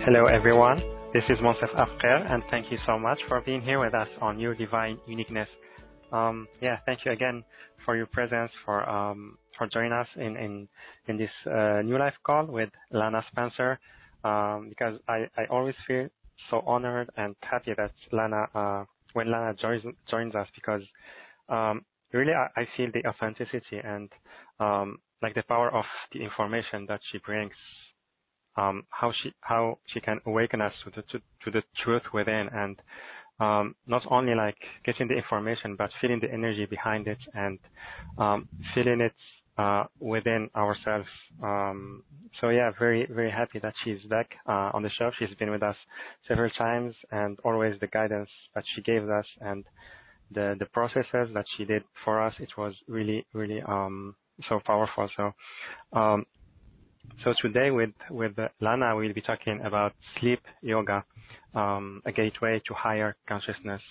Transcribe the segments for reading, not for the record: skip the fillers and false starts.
Hello everyone, this is Monsef Afker, and thank you so much for being here with us on Your Divine Uniqueness. Thank you again for your presence, for joining us in this new live call with Lana Spencer, because I always feel so honored and happy that when Lana joins us, because really I feel the authenticity and like the power of the information that she brings. How she can awaken us to the truth within, and not only like getting the information, but feeling the energy behind it and feeling it within ourselves. Very, very happy that she's back on the show. She's been with us several times, and always the guidance that she gave us and the processes that she did for us, it was really, really so powerful. So today with Lana, we'll be talking about sleep yoga, a gateway to higher consciousness.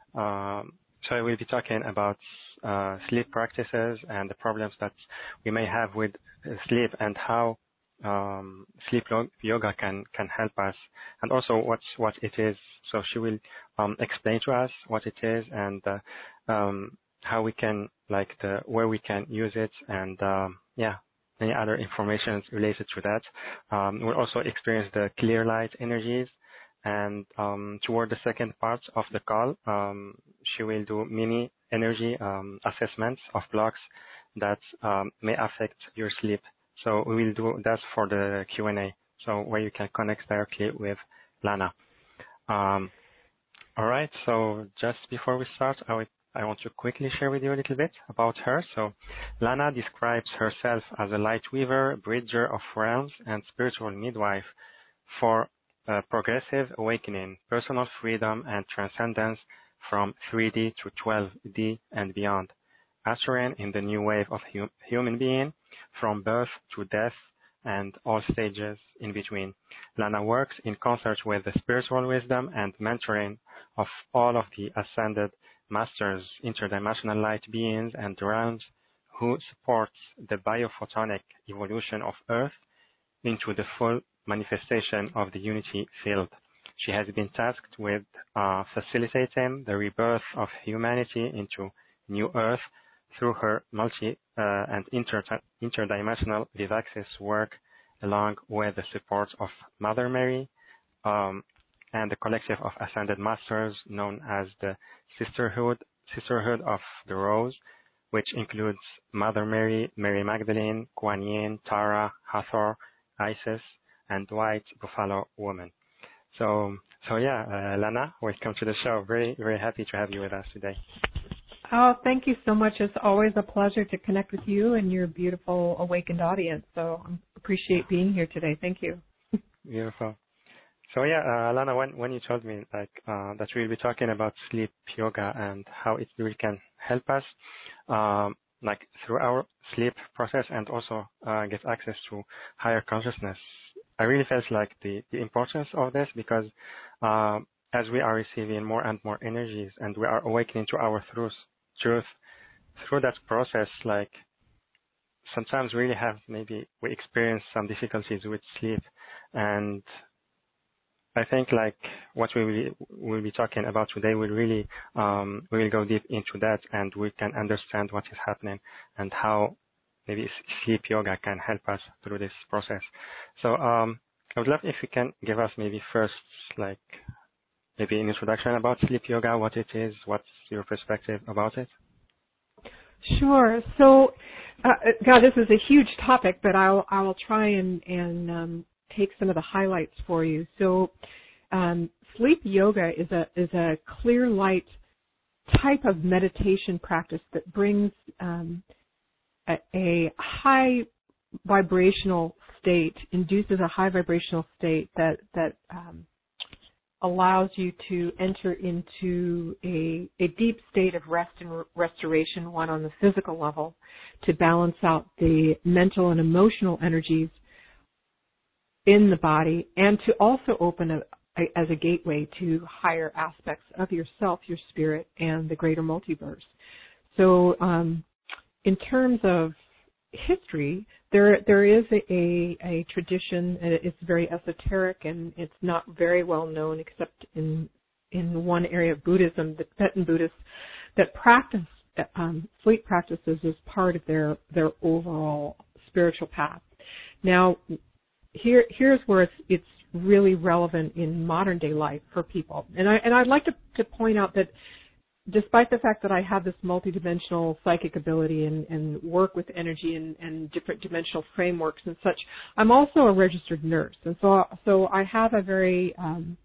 So we'll be talking about sleep practices and the problems that we may have with sleep, and how sleep yoga can help us, and also what it is. So she will explain to us what it is, and how we can where we can use it, and any other information related to that. We'll also experience the clear light energies, and toward the second part of the call, she will do mini energy assessments of blocks that may affect your sleep. So we will do that for the Q&A, so where you can connect directly with Lana. All right, so just before we start, I want to quickly share with you a little bit about her. So Lana describes herself as a light weaver, bridger of realms, and spiritual midwife for progressive awakening, personal freedom, and transcendence from 3D to 12D and beyond, ushering in the new wave of human being from birth to death and all stages in between. Lana works in concert with the spiritual wisdom and mentoring of all of the ascended masters, interdimensional light beings, and realms who supports the biophotonic evolution of Earth into the full manifestation of the unity field. She has been tasked with facilitating the rebirth of humanity into New Earth through her multi and interdimensional Vivaxis work, along with the support of Mother Mary, and the collective of ascended masters known as the Sisterhood of the Rose, which includes Mother Mary, Mary Magdalene, Kuan Yin, Tara, Hathor, Isis, and White Buffalo Woman. So Lana, welcome to the show. Very, very happy to have you with us today. Oh, thank you so much. It's always a pleasure to connect with you and your beautiful awakened audience. So I appreciate being here today. Thank you. Beautiful. So Lana, when you told me that we'll be talking about sleep yoga and how it really can help us, through our sleep process, and also get access to higher consciousness, I really felt like the importance of this, because as we are receiving more and more energies, and we are awakening to our truth through that process, sometimes we experience some difficulties with sleep, and I think what we will be talking about today will really we will go deep into that, and we can understand what is happening and how maybe sleep yoga can help us through this process. So I would love if you can give us maybe first maybe an introduction about sleep yoga, what it is, what's your perspective about it? Sure. So, this is a huge topic, but I will try and take some of the highlights for you. So, sleep yoga is a clear light type of meditation practice that brings a high vibrational state, induces a high vibrational state that allows you to enter into a deep state of rest and restoration, one on the physical level, to balance out the mental and emotional energies in the body, and to also open as a gateway to higher aspects of yourself, your spirit, and the greater multiverse. So in terms of history, there is a tradition, and it's very esoteric, and it's not very well known except in one area of Buddhism, the Tibetan Buddhists, that practice sleep practices as part of their overall spiritual path. Now, here's where it's really relevant in modern day life for people, and I'd like to point out that despite the fact that I have this multidimensional psychic ability and work with energy and different dimensional frameworks and such, I'm also a registered nurse, and so I have a very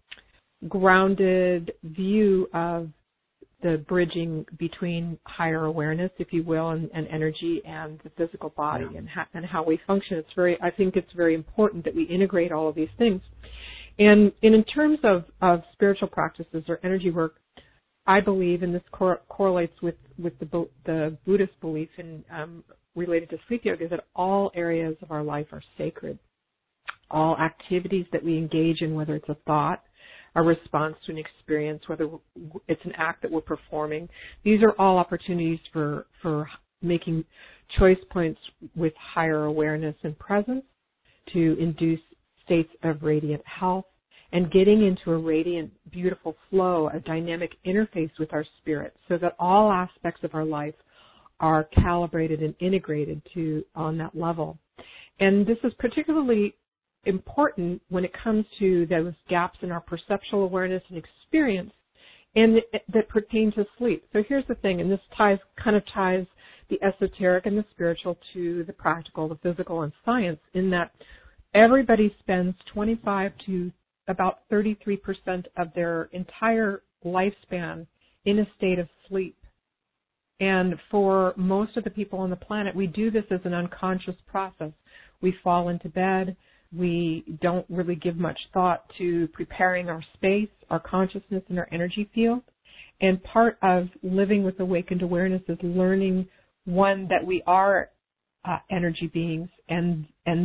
grounded view of the bridging between higher awareness, if you will, and energy and the physical body and how we function. I think it's very important that we integrate all of these things. And in terms of spiritual practices or energy work, I believe, and this correlates with the Buddhist belief in related to sleep yoga, that all areas of our life are sacred. All activities that we engage in, whether it's a thought, a response to an experience, whether it's an act that we're performing, these are all opportunities for making choice points with higher awareness and presence to induce states of radiant health and getting into a radiant, beautiful flow, a dynamic interface with our spirit, so that all aspects of our life are calibrated and integrated on that level. And this is particularly important when it comes to those gaps in our perceptual awareness and experience and that pertain to sleep. So here's the thing, and this ties the esoteric and the spiritual to the practical, the physical, and science, in that everybody spends 25 to about 33% of their entire lifespan in a state of sleep. And for most of the people on the planet, we do this as an unconscious process. We fall into bed. We don't really give much thought to preparing our space, our consciousness, and our energy field. And part of living with awakened awareness is learning, one, that we are energy beings, and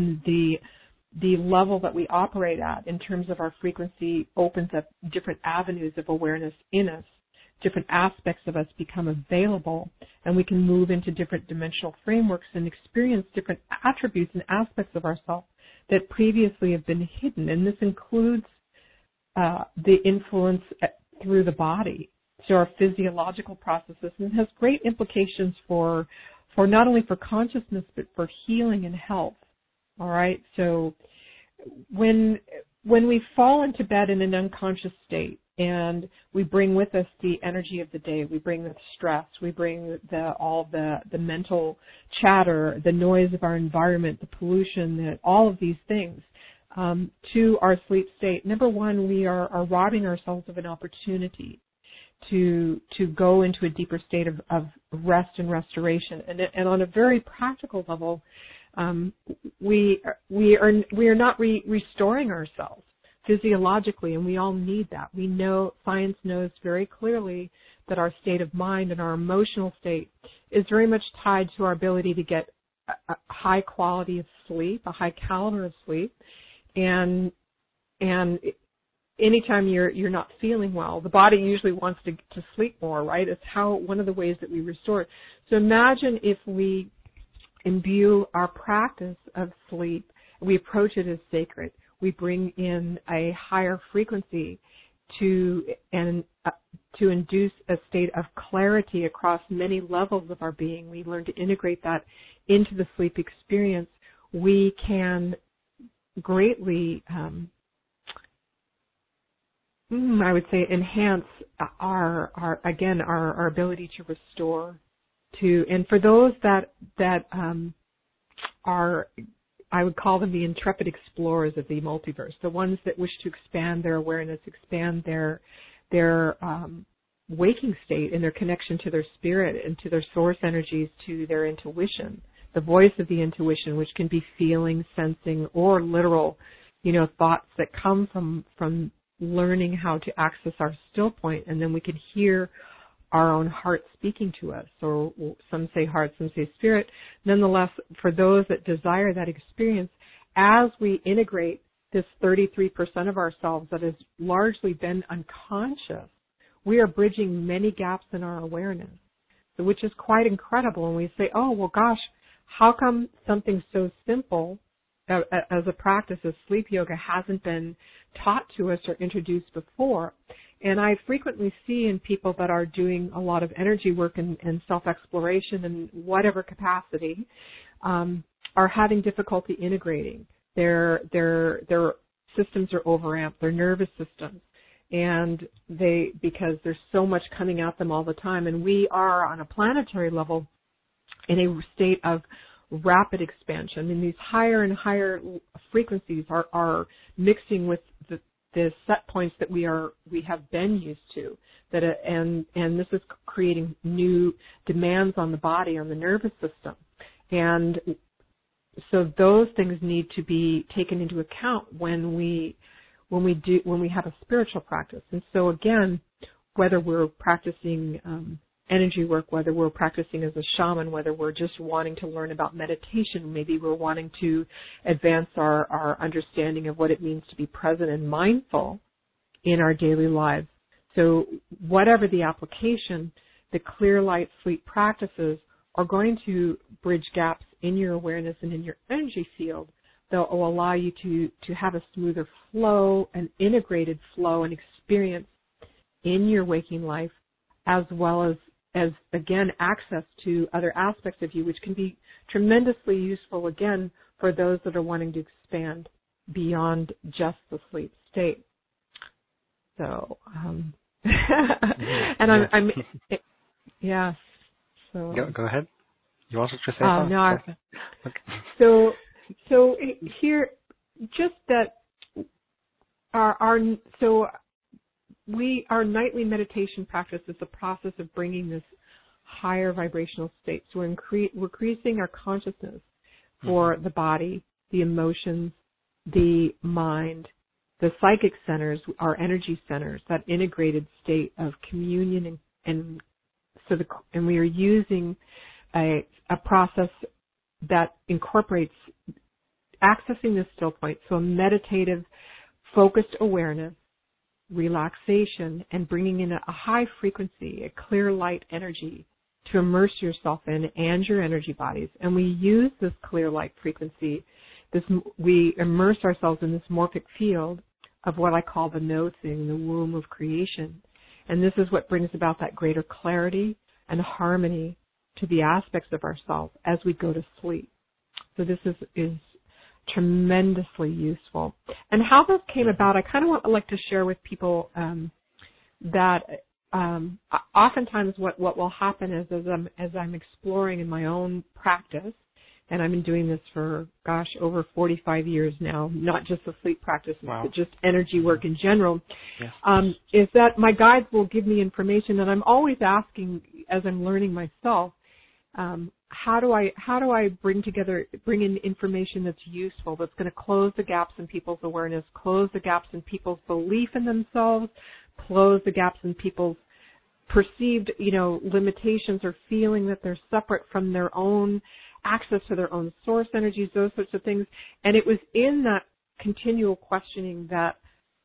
the level that we operate at in terms of our frequency opens up different avenues of awareness in us. Different aspects of us become available, and we can move into different dimensional frameworks and experience different attributes and aspects of ourselves that previously have been hidden. And this includes the influence through the body, so our physiological processes, and has great implications for not only for consciousness but for healing and health. All right, so when we fall into bed in an unconscious state and we bring with us the energy of the day, we bring the stress, we bring all the mental chatter, the noise of our environment, the pollution, all of these things to our sleep state. Number one, we are robbing ourselves of an opportunity to go into a deeper state of rest and restoration. And on a very practical level, we are not restoring ourselves physiologically, and we all need that. We know, science knows very clearly that our state of mind and our emotional state is very much tied to our ability to get a high quality of sleep, a high caliber of sleep, and anytime you're not feeling well, the body usually wants to sleep more, right? It's one of the ways that we restore. So imagine if we imbue our practice of sleep, we approach it as sacred. We bring in a higher frequency to induce a state of clarity across many levels of our being. We learn to integrate that into the sleep experience. We can greatly, I would say, enhance our ability to restore. And for those that are, I would call them the intrepid explorers of the multiverse, the ones that wish to expand their awareness, expand their waking state and their connection to their spirit and to their source energies, to their intuition, the voice of the intuition, which can be feeling, sensing, or literal, thoughts that come from learning how to access our still point, and then we can hear our own heart speaking to us, or some say heart, some say spirit. Nonetheless, for those that desire that experience, as we integrate this 33% of ourselves that has largely been unconscious, we are bridging many gaps in our awareness, which is quite incredible. And we say, oh, well, gosh, how come something so simple as a practice as sleep yoga hasn't been taught to us or introduced before? And I frequently see in people that are doing a lot of energy work and self-exploration in whatever capacity, are having difficulty integrating. Their systems are overamped, their nervous systems, and because there's so much coming at them all the time. And we are on a planetary level in a state of rapid expansion. I mean, these higher and higher frequencies are mixing with the set points that we have been used to, and this is creating new demands on the body, on the nervous system. And so those things need to be taken into account when we have a spiritual practice. And so again, whether we're practicing energy work, whether we're practicing as a shaman, whether we're just wanting to learn about meditation, maybe we're wanting to advance our understanding of what it means to be present and mindful in our daily lives. So whatever the application, the clear light sleep practices are going to bridge gaps in your awareness and in your energy field that will allow you to have a smoother flow, an integrated flow and experience in your waking life, as well as again, access to other aspects of you, which can be tremendously useful, again, for those that are wanting to expand beyond just the sleep state. So, and I'm yeah. So go ahead. You wanted to say something? No. Okay. So here, just that our nightly meditation practice is the process of bringing this higher vibrational state. So we're increasing our consciousness for the body, the emotions, the mind, the psychic centers, our energy centers, that integrated state of communion, and we are using a process that incorporates accessing the still point, so a meditative, focused awareness, relaxation, and bringing in a high frequency, a clear light energy to immerse yourself in and your energy bodies. And we use this clear light frequency, we immerse ourselves in this morphic field of what I call the no thing, the womb of creation. And this is what brings about that greater clarity and harmony to the aspects of ourselves as we go to sleep. So this is tremendously useful. And how this came about, I kind of like to share with people that oftentimes what will happen is as I'm exploring in my own practice, and I've been doing this for, over 45 years now, not just the sleep practice, wow, but just energy work in general, yes, is that my guides will give me information, and I'm always asking as I'm learning myself, how do I bring in information that's useful, that's going to close the gaps in people's awareness, close the gaps in people's belief in themselves, close the gaps in people's perceived, limitations or feeling that they're separate from their own access to their own source energies, those sorts of things. And it was in that continual questioning that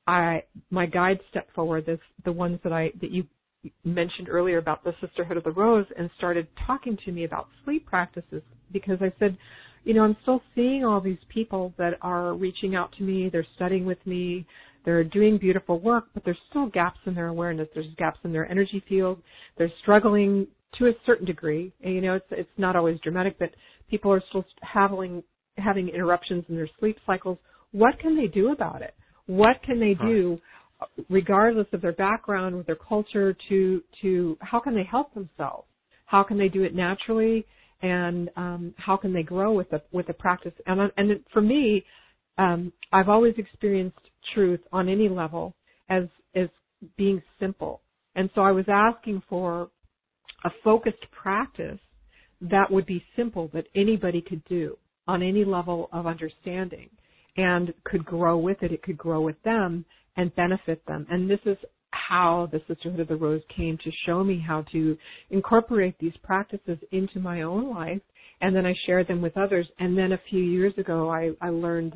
my guides stepped forward, the ones that you mentioned earlier about the Sisterhood of the Rose, and started talking to me about sleep practices, because I said, I'm still seeing all these people that are reaching out to me, they're studying with me, they're doing beautiful work, but there's still gaps in their awareness, there's gaps in their energy field, they're struggling to a certain degree. And, it's not always dramatic, but people are still having interruptions in their sleep cycles. What can they do about it? What can they do, regardless of their background, with their culture, to how can they help themselves? How can they do it naturally? And how can they grow with the practice? And for me, I've always experienced truth on any level as being simple. And so I was asking for a focused practice that would be simple, that anybody could do on any level of understanding and could grow with it. It could grow with them and benefit them. And this is how the Sisterhood of the Rose came to show me how to incorporate these practices into my own life, and then I shared them with others. And then a few years ago, I learned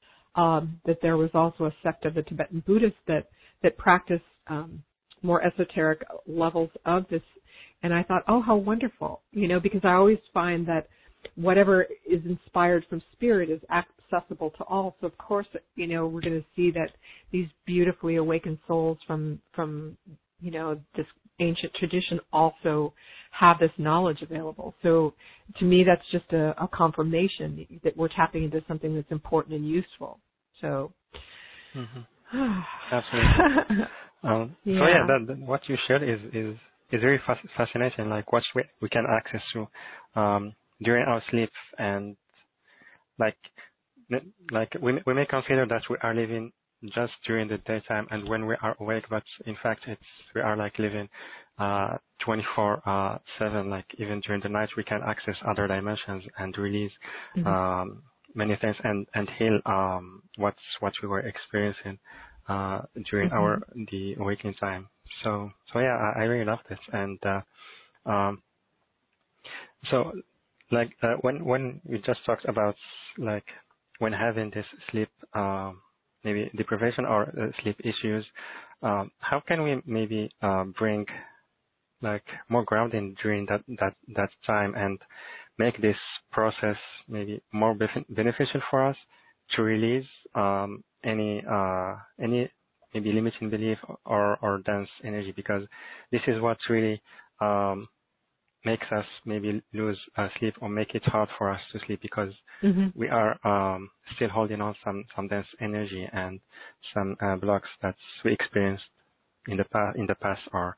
that there was also a sect of the Tibetan Buddhists that practice more esoteric levels of this. And I thought, oh, how wonderful, because I always find that whatever is inspired from spirit is accessible to all. So of course, we're going to see that these beautifully awakened souls from this ancient tradition also have this knowledge available. So to me, that's just a confirmation that we're tapping into something that's important and useful. So. Mm-hmm. Absolutely. So what you shared is very fascinating. Like what we can access to during our sleep, and like we may consider that we are living just during the daytime and when we are awake, but in fact we are like living 24/7. Like even during the night, we can access other dimensions and release many things and heal what we were experiencing during the awakening time. So yeah, I really love this. And so like when we just talked about like when having this sleep maybe deprivation or sleep issues, how can we maybe bring like more grounding during that time and make this process maybe more beneficial for us to release any maybe limiting belief or dense energy, because this is what really makes us maybe lose sleep or make it hard for us to sleep, because we are still holding on some dense energy and some blocks that we experienced in the past or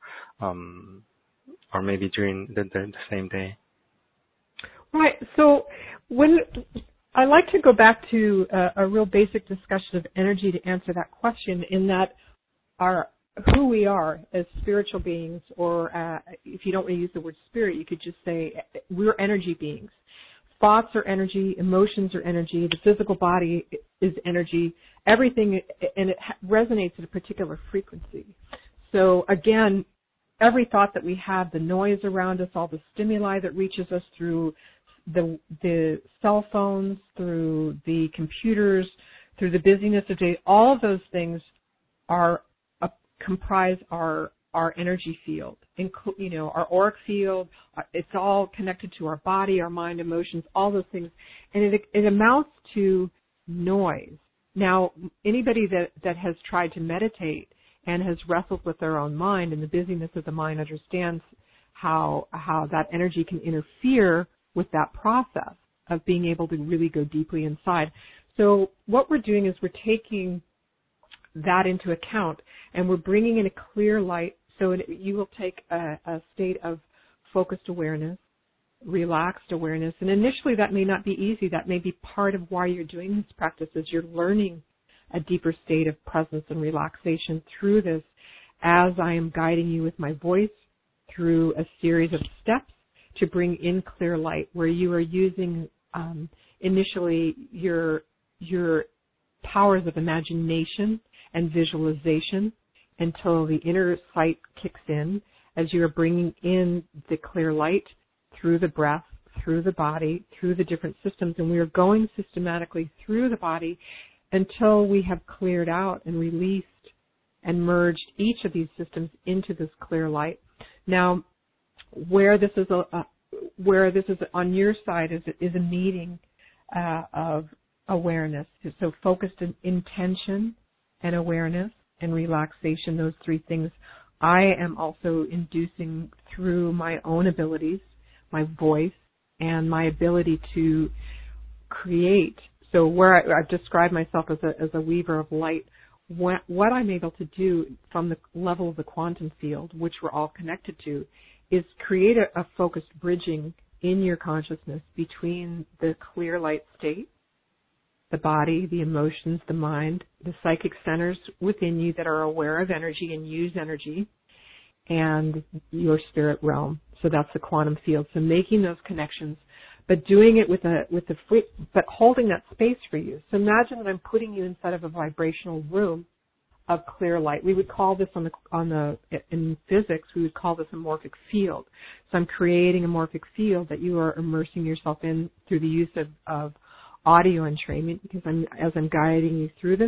maybe during the same day. Right. So when I like to go back to a real basic discussion of energy to answer that question, in that who we are as spiritual beings, or if you don't want to use the word spirit, you could just say we're energy beings. Thoughts are energy, emotions are energy, the physical body is energy, everything, and it resonates at a particular frequency. So again, every thought that we have, the noise around us, all the stimuli that reaches us through the cell phones, through the computers, through the busyness of day, all of those things comprise our energy field, our auric field. It's all connected to our body, our mind, emotions, all those things, and it amounts to noise. Now, anybody that has tried to meditate and has wrestled with their own mind and the busyness of the mind understands how that energy can interfere with that process of being able to really go deeply inside. So what we're doing is we're taking that into account, and we're bringing in a clear light. So you will take a state of focused awareness, relaxed awareness, and initially that may not be easy. That may be part of why you're doing this practice, is you're learning a deeper state of presence and relaxation through this, as I am guiding you with my voice through a series of steps to bring in clear light, where you are using initially your powers of imagination and visualization until the inner sight kicks in, as you are bringing in the clear light through the breath, through the body, through the different systems. And we are going systematically through the body until we have cleared out and released and merged each of these systems into this clear light. Now, where this is on your side is a meeting of awareness. So focused intention and awareness and relaxation, those three things, I am also inducing through my own abilities, my voice, and my ability to create. So where I've described myself as a weaver of light, what I'm able to do from the level of the quantum field, which we're all connected to, is create a focused bridging in your consciousness between the clear light state, the body, the emotions, the mind, the psychic centers within you that are aware of energy and use energy, and your spirit realm. So that's the quantum field. So making those connections, but doing it but holding that space for you. So imagine that I'm putting you inside of a vibrational room of clear light. We would call this in physics, we would call this a morphic field. So I'm creating a morphic field that you are immersing yourself in through the use of audio entrainment, because as I'm guiding you through this,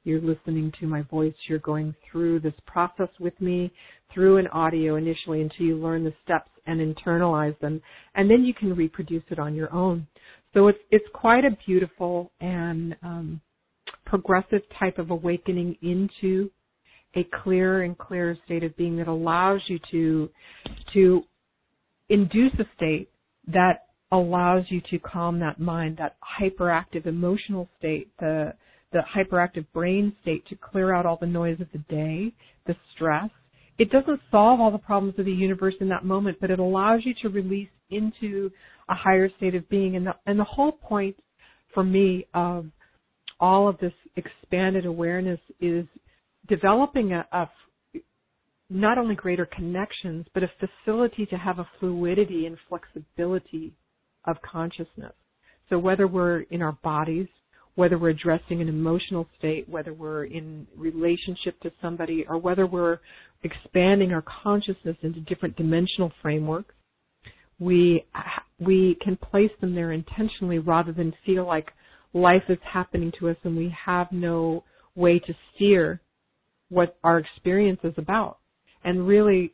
You're listening to my voice. You're going through this process with me through an audio initially until you learn the steps and internalize them. And then you can reproduce it on your own. So it's quite a beautiful and progressive type of awakening into a clearer and clearer state of being that allows you to induce a state that allows you to calm that mind, that hyperactive emotional state, the hyperactive brain state, to clear out all the noise of the day, the stress. It doesn't solve all the problems of the universe in that moment, but it allows you to release into a higher state of being. And the whole point for me of all of this expanded awareness is developing a not only greater connections, but a facility to have a fluidity and flexibility of consciousness. So whether we're in our bodies, whether we're addressing an emotional state, whether we're in relationship to somebody, or whether we're expanding our consciousness into different dimensional frameworks, we can place them there intentionally rather than feel like life is happening to us and we have no way to steer what our experience is about. And really,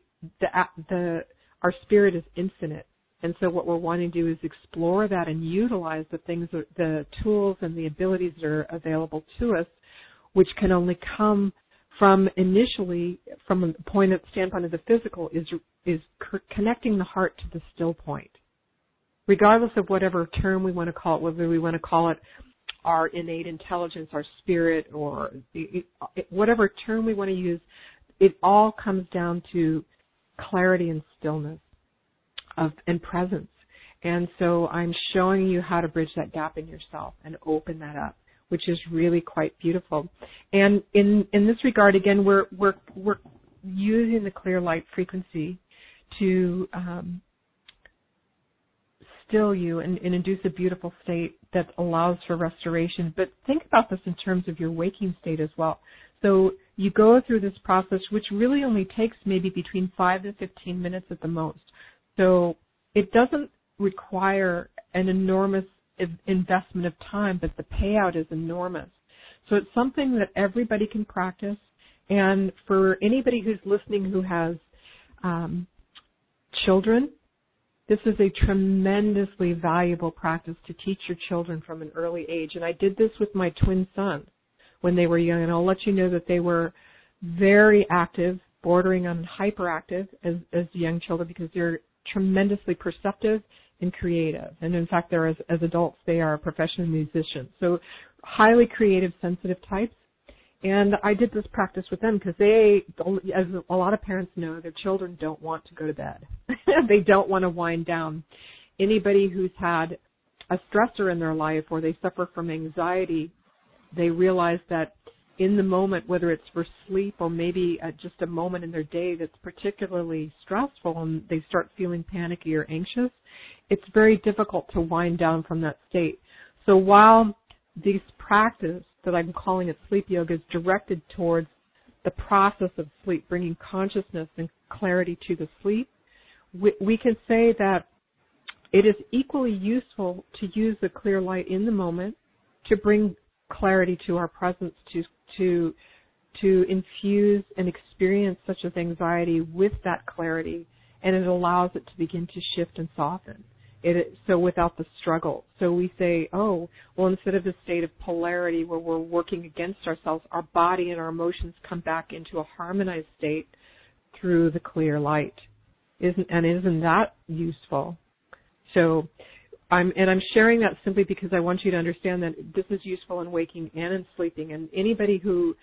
our spirit is infinite. And so what we're wanting to do is explore that and utilize the tools and the abilities that are available to us, which can only come from initially, from a standpoint of the physical, is connecting the heart to the still point. Regardless of whatever term we want to call it, whether we want to call it our innate intelligence, our spirit, or whatever term we want to use, it all comes down to clarity and stillness and presence. And so I'm showing you how to bridge that gap in yourself and open that up, which is really quite beautiful. And in this regard, again, we're using the clear light frequency to still you and induce a beautiful state that allows for restoration. But think about this in terms of your waking state as well. So you go through this process, which really only takes maybe between 5 to 15 minutes at the most. So it doesn't require an enormous investment of time, but the payout is enormous. So it's something that everybody can practice. And for anybody who's listening who has children, this is a tremendously valuable practice to teach your children from an early age. And I did this with my twin sons when they were young. And I'll let you know that they were very active, bordering on hyperactive as young children, because they're tremendously perceptive and creative. And in fact, they're as adults, they are professional musicians. So highly creative, sensitive types. And I did this practice with them because they, as a lot of parents know, their children don't want to go to bed. They don't want to wind down. Anybody who's had a stressor in their life or they suffer from anxiety, they realize that in the moment, whether it's for sleep or maybe just a moment in their day that's particularly stressful and they start feeling panicky or anxious, it's very difficult to wind down from that state. So while this practice that I'm calling it sleep yoga is directed towards the process of sleep, bringing consciousness and clarity to the sleep, we can say that it is equally useful to use the clear light in the moment to bring clarity to our presence, to infuse and experience such as anxiety with that clarity, and it allows it to begin to shift and soften. So without the struggle. So we say, oh, well, instead of the state of polarity where we're working against ourselves, our body and our emotions come back into a harmonized state through the clear light. Isn't that useful? So I'm sharing that simply because I want you to understand that this is useful in waking and in sleeping. And anybody who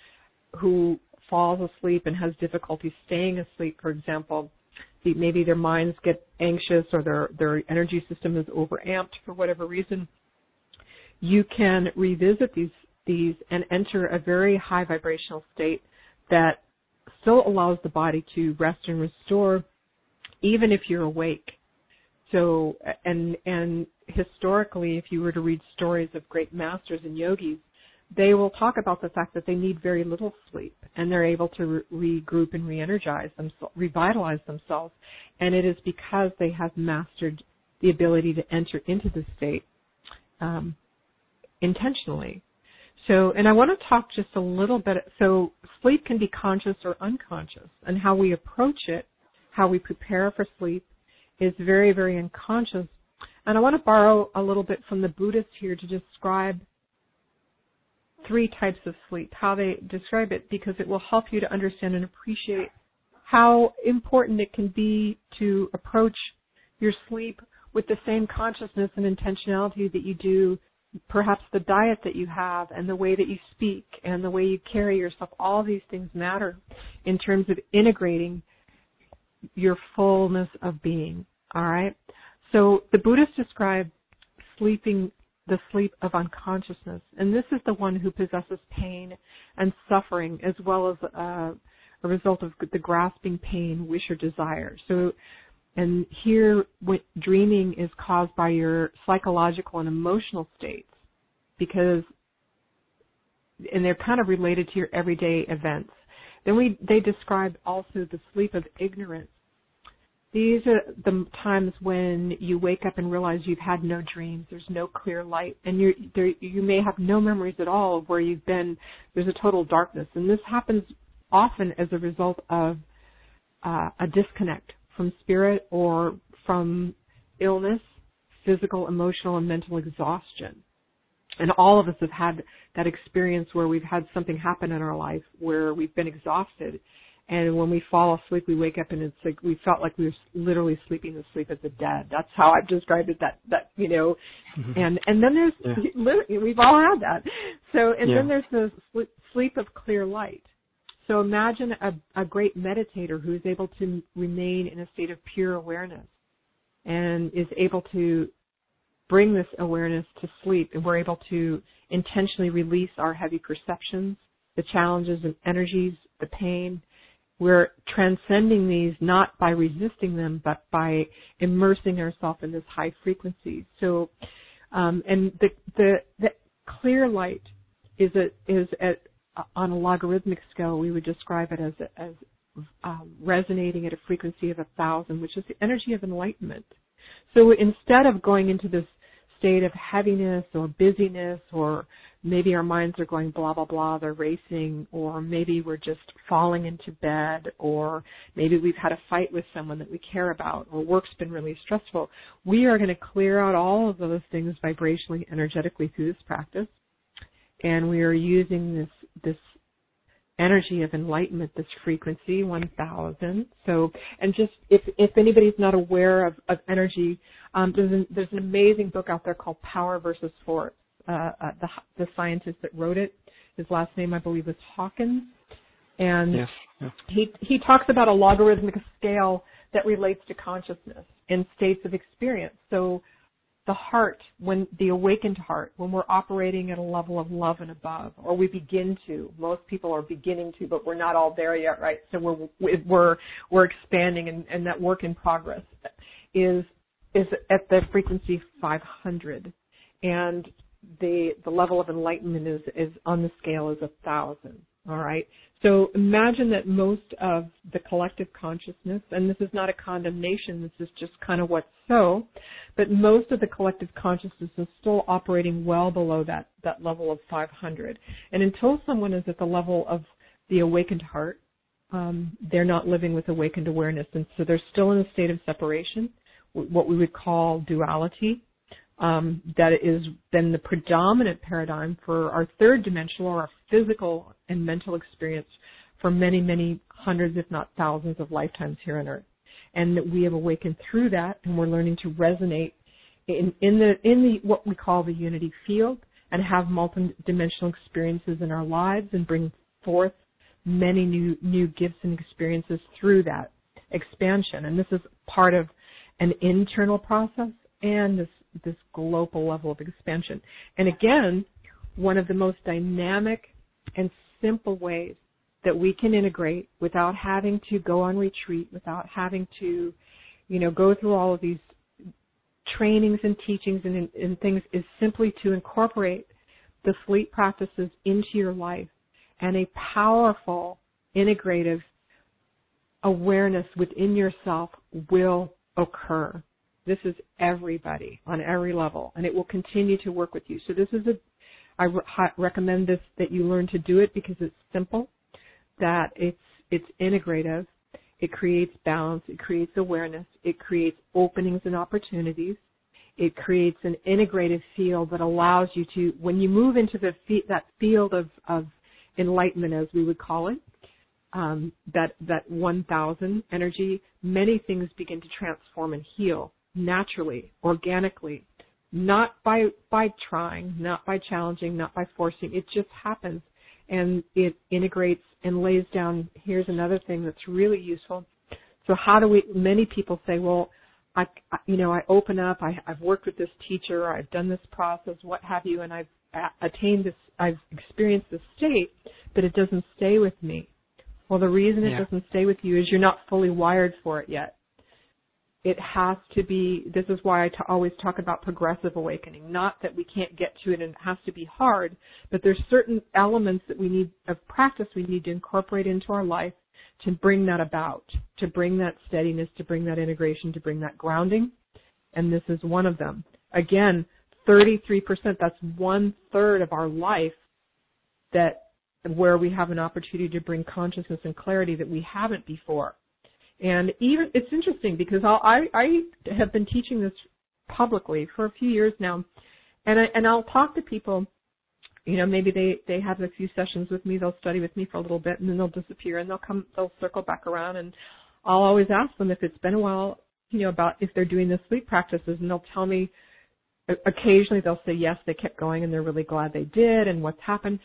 falls asleep and has difficulty staying asleep, for example, maybe their minds get anxious or their energy system is overamped for whatever reason, you can revisit these and enter a very high vibrational state that still allows the body to rest and restore even if you're awake. So, and historically, if you were to read stories of great masters and yogis, they will talk about the fact that they need very little sleep and they're able to regroup and re-energize themselves, revitalize themselves. And it is because they have mastered the ability to enter into the state intentionally. So, and I want to talk just a little bit. So sleep can be conscious or unconscious, and how we approach it, how we prepare for sleep is very, very unconscious. And I want to borrow a little bit from the Buddhists here to describe 3 types of sleep, how they describe it, because it will help you to understand and appreciate how important it can be to approach your sleep with the same consciousness and intentionality that you do perhaps the diet that you have and the way that you speak and the way you carry yourself. All these things matter in terms of integrating your fullness of being. All right? So the Buddhists describe the sleep of unconsciousness, and this is the one who possesses pain and suffering as well as a result of the grasping pain, wish, or desire. So, and here, dreaming is caused by your psychological and emotional states, and they're kind of related to your everyday events. Then they describe also the sleep of ignorance. These are the times when you wake up and realize you've had no dreams, there's no clear light, and you may have no memories at all of where you've been. There's a total darkness, and this happens often as a result of a disconnect from spirit or from illness, physical, emotional, and mental exhaustion. And all of us have had that experience where we've had something happen in our life where we've been exhausted. And when we fall asleep, we wake up and it's like we felt like we were literally sleeping the sleep of the dead. That's how I've described it. That and then there's we've all had that. So then there's the sleep of clear light. So imagine a great meditator who is able to remain in a state of pure awareness and is able to bring this awareness to sleep, and we're able to intentionally release our heavy perceptions, the challenges and energies, the pain. We're transcending these not by resisting them, but by immersing ourselves in this high frequency. So, and the clear light is on a logarithmic scale. We would describe it as resonating at a frequency of 1,000, which is the energy of enlightenment. So instead of going into this state of heaviness or busyness, or maybe our minds are going blah, blah, blah, they're racing, or maybe we're just falling into bed, or maybe we've had a fight with someone that we care about, or work's been really stressful, we are going to clear out all of those things vibrationally, energetically through this practice. And we are using this energy of enlightenment, this frequency, 1,000. So, and just if anybody's not aware of energy, there's an amazing book out there called Power versus Force. The scientist that wrote it, his last name I believe is Hawkins, and he talks about a logarithmic scale that relates to consciousness and states of experience. So the heart, when the awakened heart, when we're operating at a level of love and above, or we begin to, most people are beginning to, but we're not all there yet, right? So we're expanding, and that work in progress is at the frequency 500, and the level of enlightenment is on the scale is 1,000. All right. So imagine that most of the collective consciousness, and this is not a condemnation, this is just kind of what's so, but most of the collective consciousness is still operating well below that level of 500. And until someone is at the level of the awakened heart, they're not living with awakened awareness, and so they're still in a state of separation, what we would call duality. That is then the predominant paradigm for our third dimensional or our physical and mental experience for many, many hundreds, if not thousands of lifetimes here on Earth. And that we have awakened through that, and we're learning to resonate in the what we call the unity field, and have multidimensional experiences in our lives, and bring forth many new gifts and experiences through that expansion. And this is part of an internal process and this global level of expansion. And again, one of the most dynamic and simple ways that we can integrate without having to go on retreat, without having to, go through all of these trainings and teachings and things, is simply to incorporate the sleep practices into your life, and a powerful integrative awareness within yourself will occur. This is everybody on every level, and it will continue to work with you. So this is I recommend this, that you learn to do it because it's simple, that it's integrative, it creates balance, it creates awareness, it creates openings and opportunities, it creates an integrative field that allows you to, when you move into that field of enlightenment, as we would call it, that 1000 energy, many things begin to transform and heal naturally, organically, not by trying, not by challenging, not by forcing. It just happens, and it integrates and lays down. Here's another thing that's really useful. So how do we? Many people say, well, I open up. I've worked with this teacher. Or I've done this process, what have you, and I've attained this. I've experienced this state, but it doesn't stay with me. Well, the reason it doesn't stay with you is you're not fully wired for it yet. It has to be, this is why I always talk about progressive awakening. Not that we can't get to it and it has to be hard, but there's certain elements that we need of practice we need to incorporate into our life to bring that about, to bring that steadiness, to bring that integration, to bring that grounding. And this is one of them. Again, 33%, that's 1/3 of our life where we have an opportunity to bring consciousness and clarity that we haven't before. And even, it's interesting because I have been teaching this publicly for a few years now, and I'll talk to people, maybe they have a few sessions with me, they'll study with me for a little bit, and then they'll disappear, and they'll circle back around, and I'll always ask them if it's been a while, about if they're doing the sleep practices, and they'll tell me. Occasionally they'll say yes, they kept going and they're really glad they did and what's happened.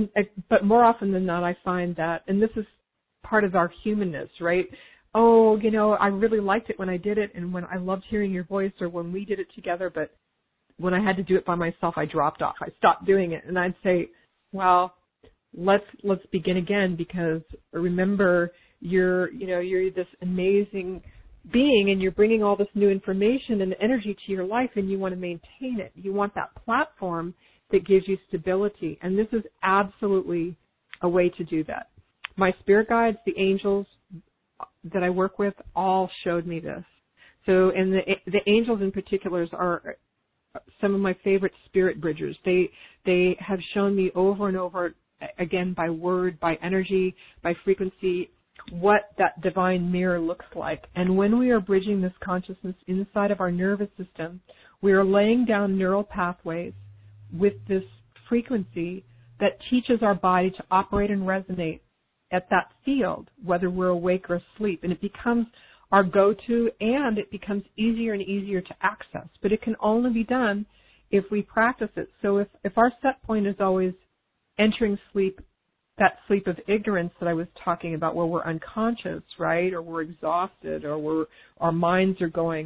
But more often than not, I find that, and this is part of our humanness, right? Oh, I really liked it when I did it, and when I loved hearing your voice, or when we did it together, but when I had to do it by myself, I dropped off. I stopped doing it. And I'd say, well, let's begin again, because remember, you're this amazing being, and you're bringing all this new information and energy to your life, and you want to maintain it. You want that platform that gives you stability, and this is absolutely a way to do that. My spirit guides, the angels that I work with, all showed me this. So, and the angels in particular are some of my favorite spirit bridgers. They have shown me over and over again, by word, by energy, by frequency, what that divine mirror looks like. And when we are bridging this consciousness inside of our nervous system, we are laying down neural pathways with this frequency that teaches our body to operate and resonate at that field, whether we're awake or asleep. And it becomes our go-to, and it becomes easier and easier to access. But it can only be done if we practice it. So if our set point is always entering sleep, that sleep of ignorance that I was talking about, where we're unconscious, right, or we're exhausted, or our minds are going,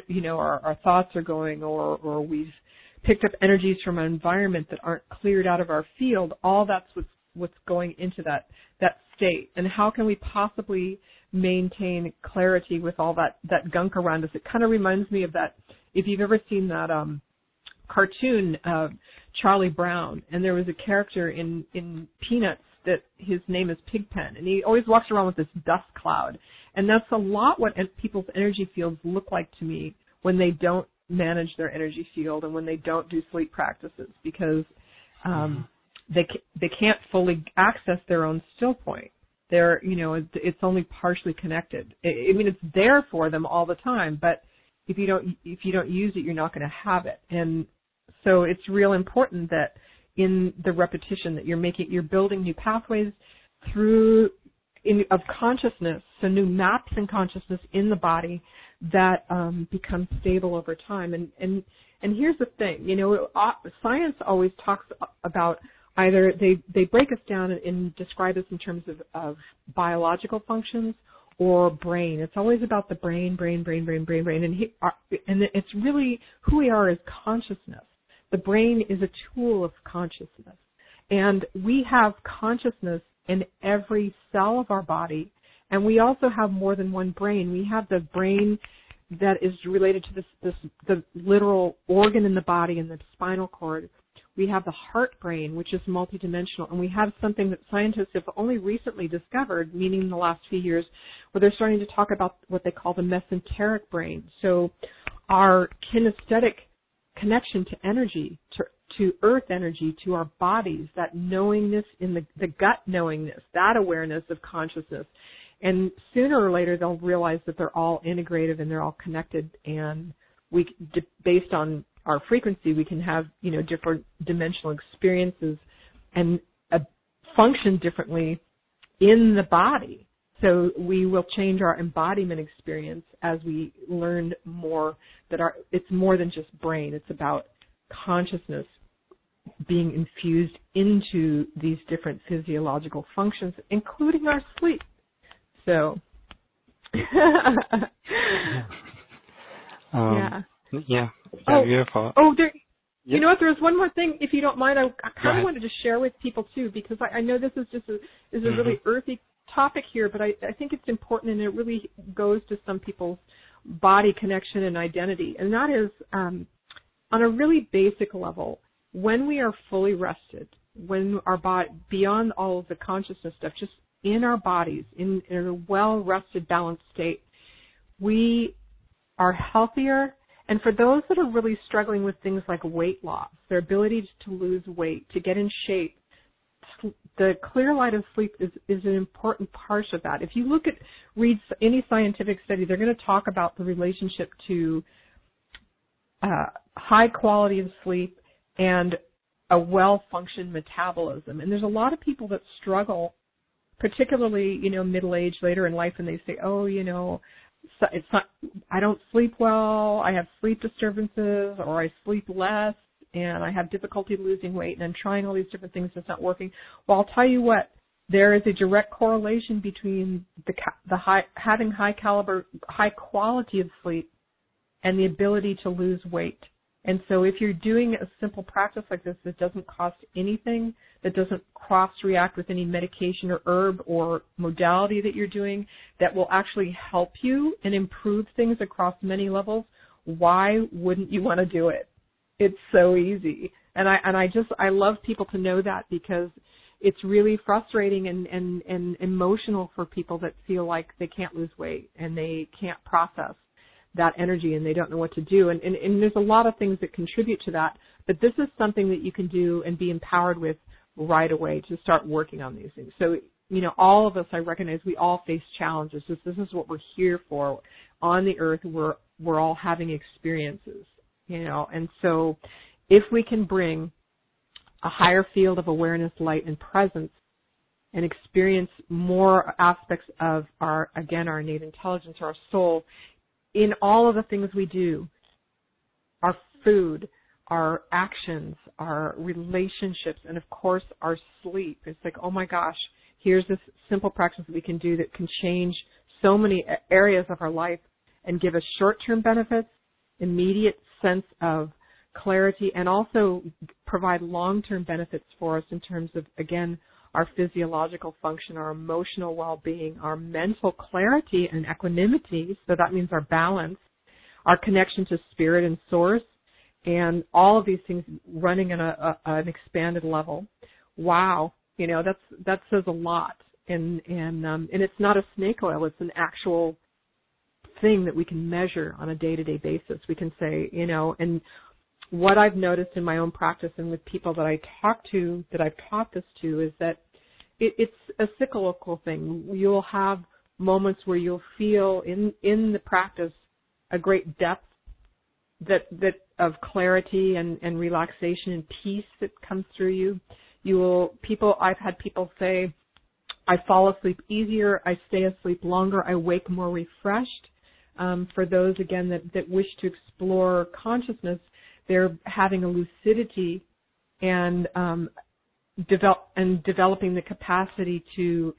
our thoughts are going, or we've picked up energies from an environment that aren't cleared out of our field. All that's what's going into that state. And how can we possibly maintain clarity with all that gunk around us? It kind of reminds me of that. If you've ever seen that cartoon, Charlie Brown, and there was a character in Peanuts that his name is Pigpen, and he always walks around with this dust cloud. And that's a lot what people's energy fields look like to me when they don't manage their energy field and when they don't do sleep practices, because they can't fully access their own still point. It's only partially connected. I mean, it's there for them all the time, but if you don't use it, you're not going to have it. And so it's real important that in the repetition that you're building new pathways of consciousness, so new maps in consciousness in the body that become stable over time. And here's the thing, science always talks about either they break us down and describe us in terms of biological functions or brain. It's always about the brain. And it's really who we are as consciousness. The brain is a tool of consciousness. And we have consciousness in every cell of our body. And we also have more than one brain. We have the brain that is related to the literal organ in the body and the spinal cord. We have the heart brain, which is multidimensional. And we have something that scientists have only recently discovered, meaning in the last few years, where they're starting to talk about what they call the mesenteric brain. So our kinesthetic connection to energy, to earth energy, to our bodies, that knowingness in the gut knowingness, that awareness of consciousness. And sooner or later, they'll realize that they're all integrative and they're all connected. And based on our frequency, we can have, different dimensional experiences and function differently in the body. So we will change our embodiment experience as we learn more that it's more than just brain. It's about consciousness being infused into these different physiological functions, including our sleep. So, Beautiful. You know what? There was one more thing, if you don't mind. I kind of wanted to share with people too, because I know this is just a really earthy topic here, but I think it's important, and it really goes to some people's body connection and identity, and that is on a really basic level. When we are fully rested, when our body, beyond all of the consciousness stuff, just in our bodies, in a well-rested, balanced state, we are healthier. And for those that are really struggling with things like weight loss, their ability to lose weight, to get in shape, the clear light of sleep is an important part of that. If you read any scientific study, they're going to talk about the relationship to high quality of sleep and a well-functioned metabolism. And there's a lot of people that struggle, particularly, middle-aged, later in life, and they say, it's not, I don't sleep well, I have sleep disturbances, or I sleep less, and I have difficulty losing weight, and I'm trying all these different things, it's not working. Well, I'll tell you what, there is a direct correlation between having high quality of sleep and the ability to lose weight. And so if you're doing a simple practice like this that doesn't cost anything, that doesn't cross-react with any medication or herb or modality that you're doing, that will actually help you and improve things across many levels, why wouldn't you want to do it? It's so easy. And I love people to know that, because it's really frustrating and emotional for people that feel like they can't lose weight and they can't process that energy and they don't know what to do. And there's a lot of things that contribute to that, but this is something that you can do and be empowered with right away to start working on these things. So, all of us, I recognize we all face challenges. This is what we're here for. On the earth, we're all having experiences, and so if we can bring a higher field of awareness, light, and presence and experience more aspects of our innate intelligence, our soul, in all of the things we do, our food, our actions, our relationships, and of course our sleep. It's like, oh my gosh, here's this simple practice that we can do that can change so many areas of our life and give us short-term benefits, immediate sense of clarity, and also provide long-term benefits for us in terms of, again, our physiological function, our emotional well-being, our mental clarity and equanimity, so that means our balance, our connection to spirit and source, and all of these things running on an expanded level. Wow, that says a lot. And it's not a snake oil, it's an actual thing that we can measure on a day-to-day basis. We can say, and what I've noticed in my own practice and with people that I talk to, that I've taught this to, is that it's a cyclical thing. You'll have moments where you'll feel in the practice a great depth that of clarity and relaxation and peace that comes through you. I've had people say, I fall asleep easier, I stay asleep longer, I wake more refreshed. For those, again, that wish to explore consciousness, they're having a lucidity and developing the capacity to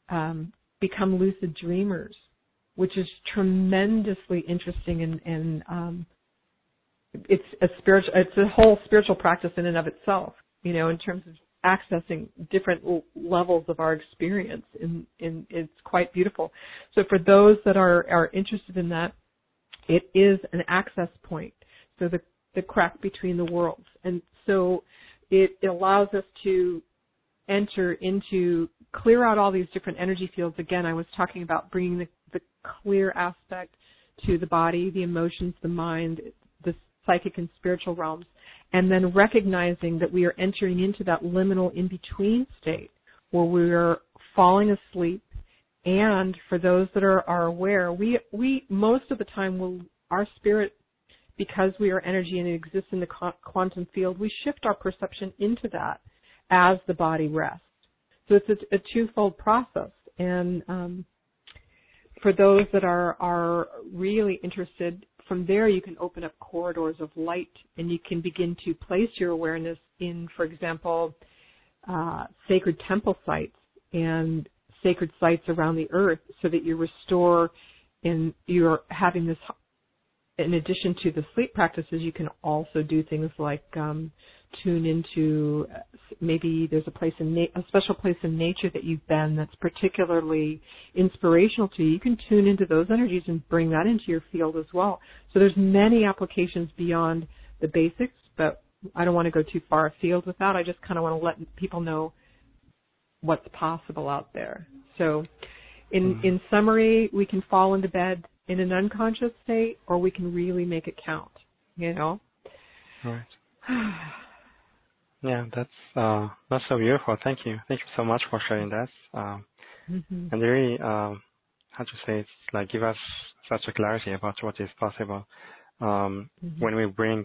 become lucid dreamers, which is tremendously interesting, and it's a whole spiritual practice in and of itself, in terms of accessing different levels of our experience, and it's quite beautiful. So for those that are interested in that, it is an access point, so the crack between the worlds. And so it allows us to enter into, clear out all these different energy fields. Again, I was talking about bringing the clear aspect to the body, the emotions, the mind, psychic and spiritual realms, and then recognizing that we are entering into that liminal in-between state where we are falling asleep. And for those that are aware, we most of the time our spirit, because we are energy and it exists in the quantum field, we shift our perception into that as the body rests. So it's a twofold process. And for those that are really interested, from there you can open up corridors of light and you can begin to place your awareness in, for example, sacred temple sites and sacred sites around the earth, so that you restore, and you're having this, in addition to the sleep practices, you can also do things like tune into, maybe there's a special place in nature that you've been that's particularly inspirational to you. You can tune into those energies and bring that into your field as well. So there's many applications beyond the basics, but I don't want to go too far afield with that. I just kind of want to let people know what's possible out there. So in summary, we can fall into bed in an unconscious state, or we can really make it count, you know? Right. Yeah, that's so beautiful. Thank you. Thank you so much for sharing that. And really, how to say, it's like give us such a clarity about what is possible when we bring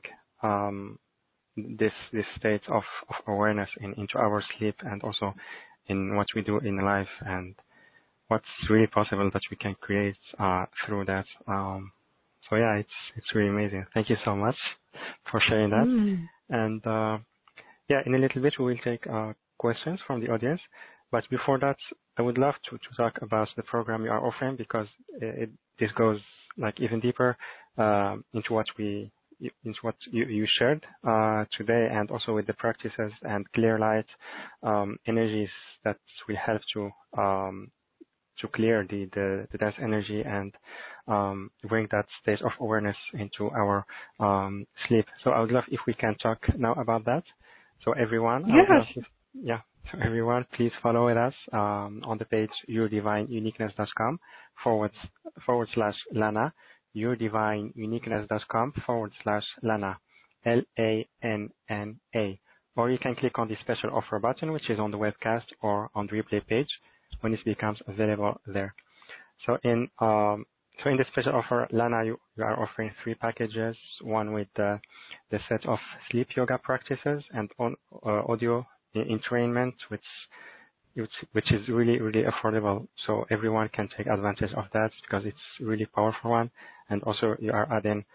this state of awareness into our sleep, and also in what we do in life, and what's really possible that we can create through that. So yeah, it's really amazing. Thank you so much for sharing that. And yeah, in a little bit we will take questions from the audience. But before that, I would love to talk about the program you are offering, because this goes like even deeper into what you shared today, and also with the practices and clear light energies that will help to clear the dense energy and bring that state of awareness into our sleep. So I would love if we can talk now about that. So everyone, yes. So everyone, please follow with us on the page yourdivineuniqueness.com /Lana, yourdivineuniqueness.com /Lana, LANNA. Or you can click on the special offer button, which is on the webcast or on the replay page when it becomes available there. So in the special offer, Lana, you are offering 3 packages, one with the set of sleep yoga practices and audio entrainment, which is really, really affordable. So everyone can take advantage of that because it's really powerful one. And also you are adding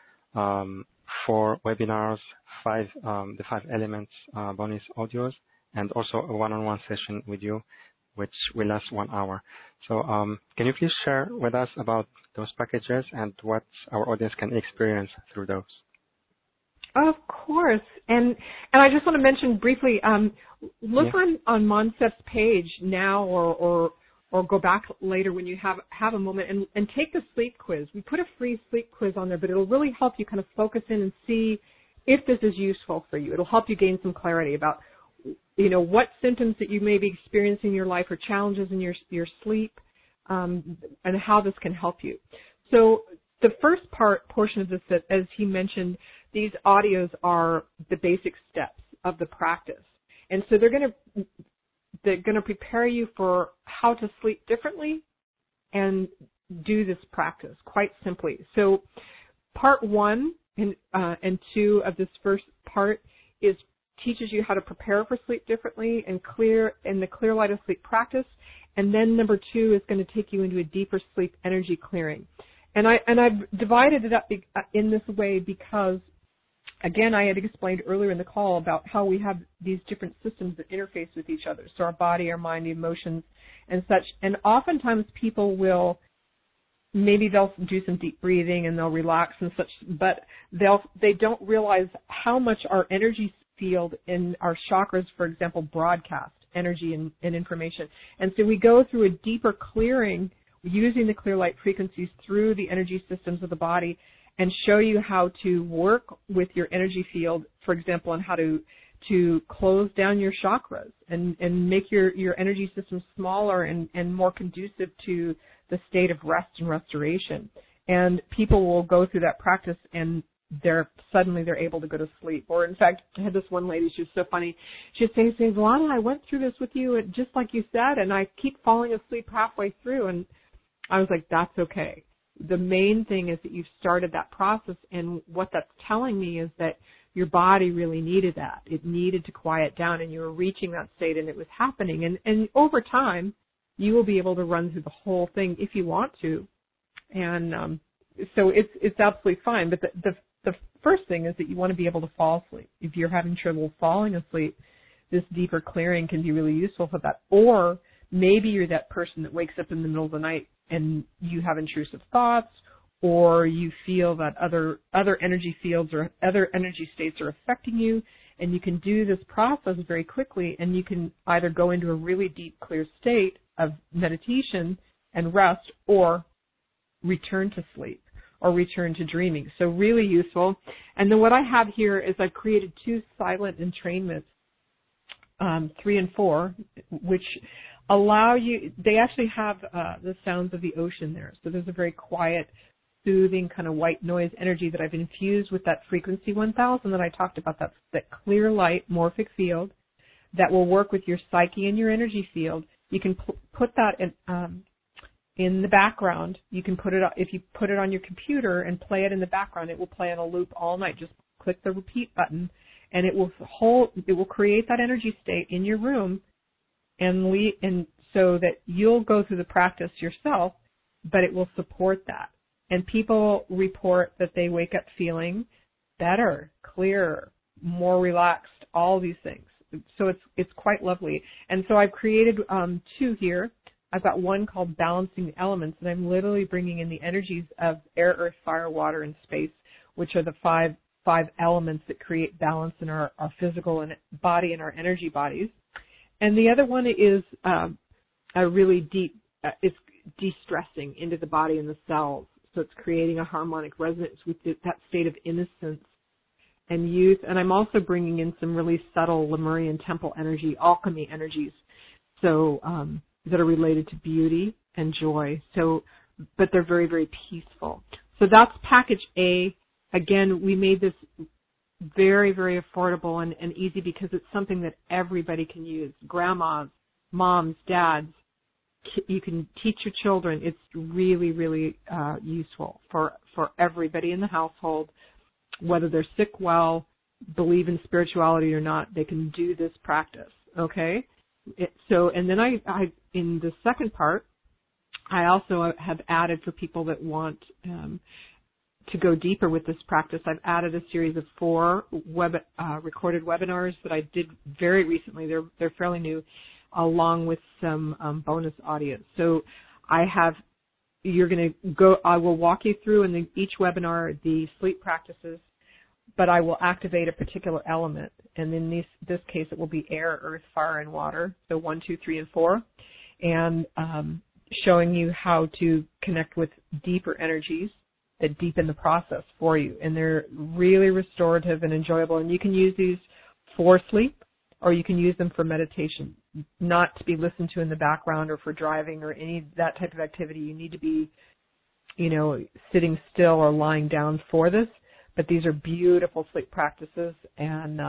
4 webinars, the 5 elements bonus audios, and also a one-on-one session with you, which will last 1 hour. So can you please share with us about those packages and what our audience can experience through those? Of course. And I just want to mention briefly, look on Moncef's page now or go back later when you have a moment and take the sleep quiz. We put a free sleep quiz on there, but it'll really help you kind of focus in and see if this is useful for you. It'll help you gain some clarity about, you know, what symptoms that you may be experiencing in your life or challenges in your sleep, and how this can help you. So the first portion of this, that, as he mentioned, these audios are the basic steps of the practice. And so they're going to prepare you for how to sleep differently and do this practice quite simply. So part 1 and 2 of this first part teaches you how to prepare for sleep differently and in the clear light of sleep practice. And then number 2 is going to take you into a deeper sleep energy clearing. And I've divided it up in this way because, again, I had explained earlier in the call about how we have these different systems that interface with each other. So our body, our mind, the emotions, and such. And oftentimes people they'll do some deep breathing and they'll relax and such, but they don't realize how much our energy field in our chakras, for example, broadcast energy and information. And so we go through a deeper clearing using the clear light frequencies through the energy systems of the body and show you how to work with your energy field, for example, on how to close down your chakras and make your energy system smaller and more conducive to the state of rest and restoration. And people will go through that practice and they're able to go to sleep. Or in fact, I had this one lady, she was so funny. She'd say, Lana, I went through this with you, and just like you said, and I keep falling asleep halfway through. And I was like, that's okay. The main thing is that you've started that process, and what that's telling me is that your body really needed that. It needed to quiet down, and you were reaching that state, and it was happening. And over time, you will be able to run through the whole thing if you want to. And so it's absolutely fine. But the first thing is that you want to be able to fall asleep. If you're having trouble falling asleep, this deeper clearing can be really useful for that. Or maybe you're that person that wakes up in the middle of the night and you have intrusive thoughts, or you feel that other energy fields or other energy states are affecting you, and you can do this process very quickly, and you can either go into a really deep, clear state of meditation and rest, or return to sleep, or return to dreaming. So really useful. And then what I have here is I've created 2 silent entrainments, 3 and 4, which allow you, they actually have the sounds of the ocean there. So there's a very quiet, soothing kind of white noise energy that I've infused with that frequency 1000 that I talked about, that clear light morphic field that will work with your psyche and your energy field. You can put that in the background. You can put it, if you put it on your computer and play it in the background, it will play on a loop all night. Just click the repeat button, and it will create that energy state in your room, and so that you'll go through the practice yourself, but it will support that. And people report that they wake up feeling better, clearer, more relaxed, all these things. So it's quite lovely. And so I've created 2 here. I've got one called Balancing the Elements, and I'm literally bringing in the energies of air, earth, fire, water, and space, which are the five elements that create balance in our physical and body and our energy bodies. And the other one is a really deep, it's de-stressing into the body and the cells. So it's creating a harmonic resonance with that state of innocence and youth. And I'm also bringing in some really subtle Lemurian temple energy, alchemy energies, so that are related to beauty and joy. So, but they're very, very peaceful. So that's package A. Again, we made this very, very affordable and easy because it's something that everybody can use. Grandmas, moms, dads. You can teach your children. It's really, really useful for everybody in the household, whether they're sick, well, believe in spirituality or not. They can do this practice. Okay. And then I in the second part, I also have added for people that want to go deeper with this practice. I've added a series of 4 recorded webinars that I did very recently. They're fairly new, along with some bonus audio. So I will walk you through in each webinar the sleep practices, but I will activate a particular element. And in this case, it will be air, earth, fire, and water. So 1, 2, 3, and 4. And showing you how to connect with deeper energies that deepen the process for you. And they're really restorative and enjoyable. And you can use these for sleep, or you can use them for meditation, not to be listened to in the background or for driving or any that type of activity. You need to be, sitting still or lying down for this. But these are beautiful sleep practices. And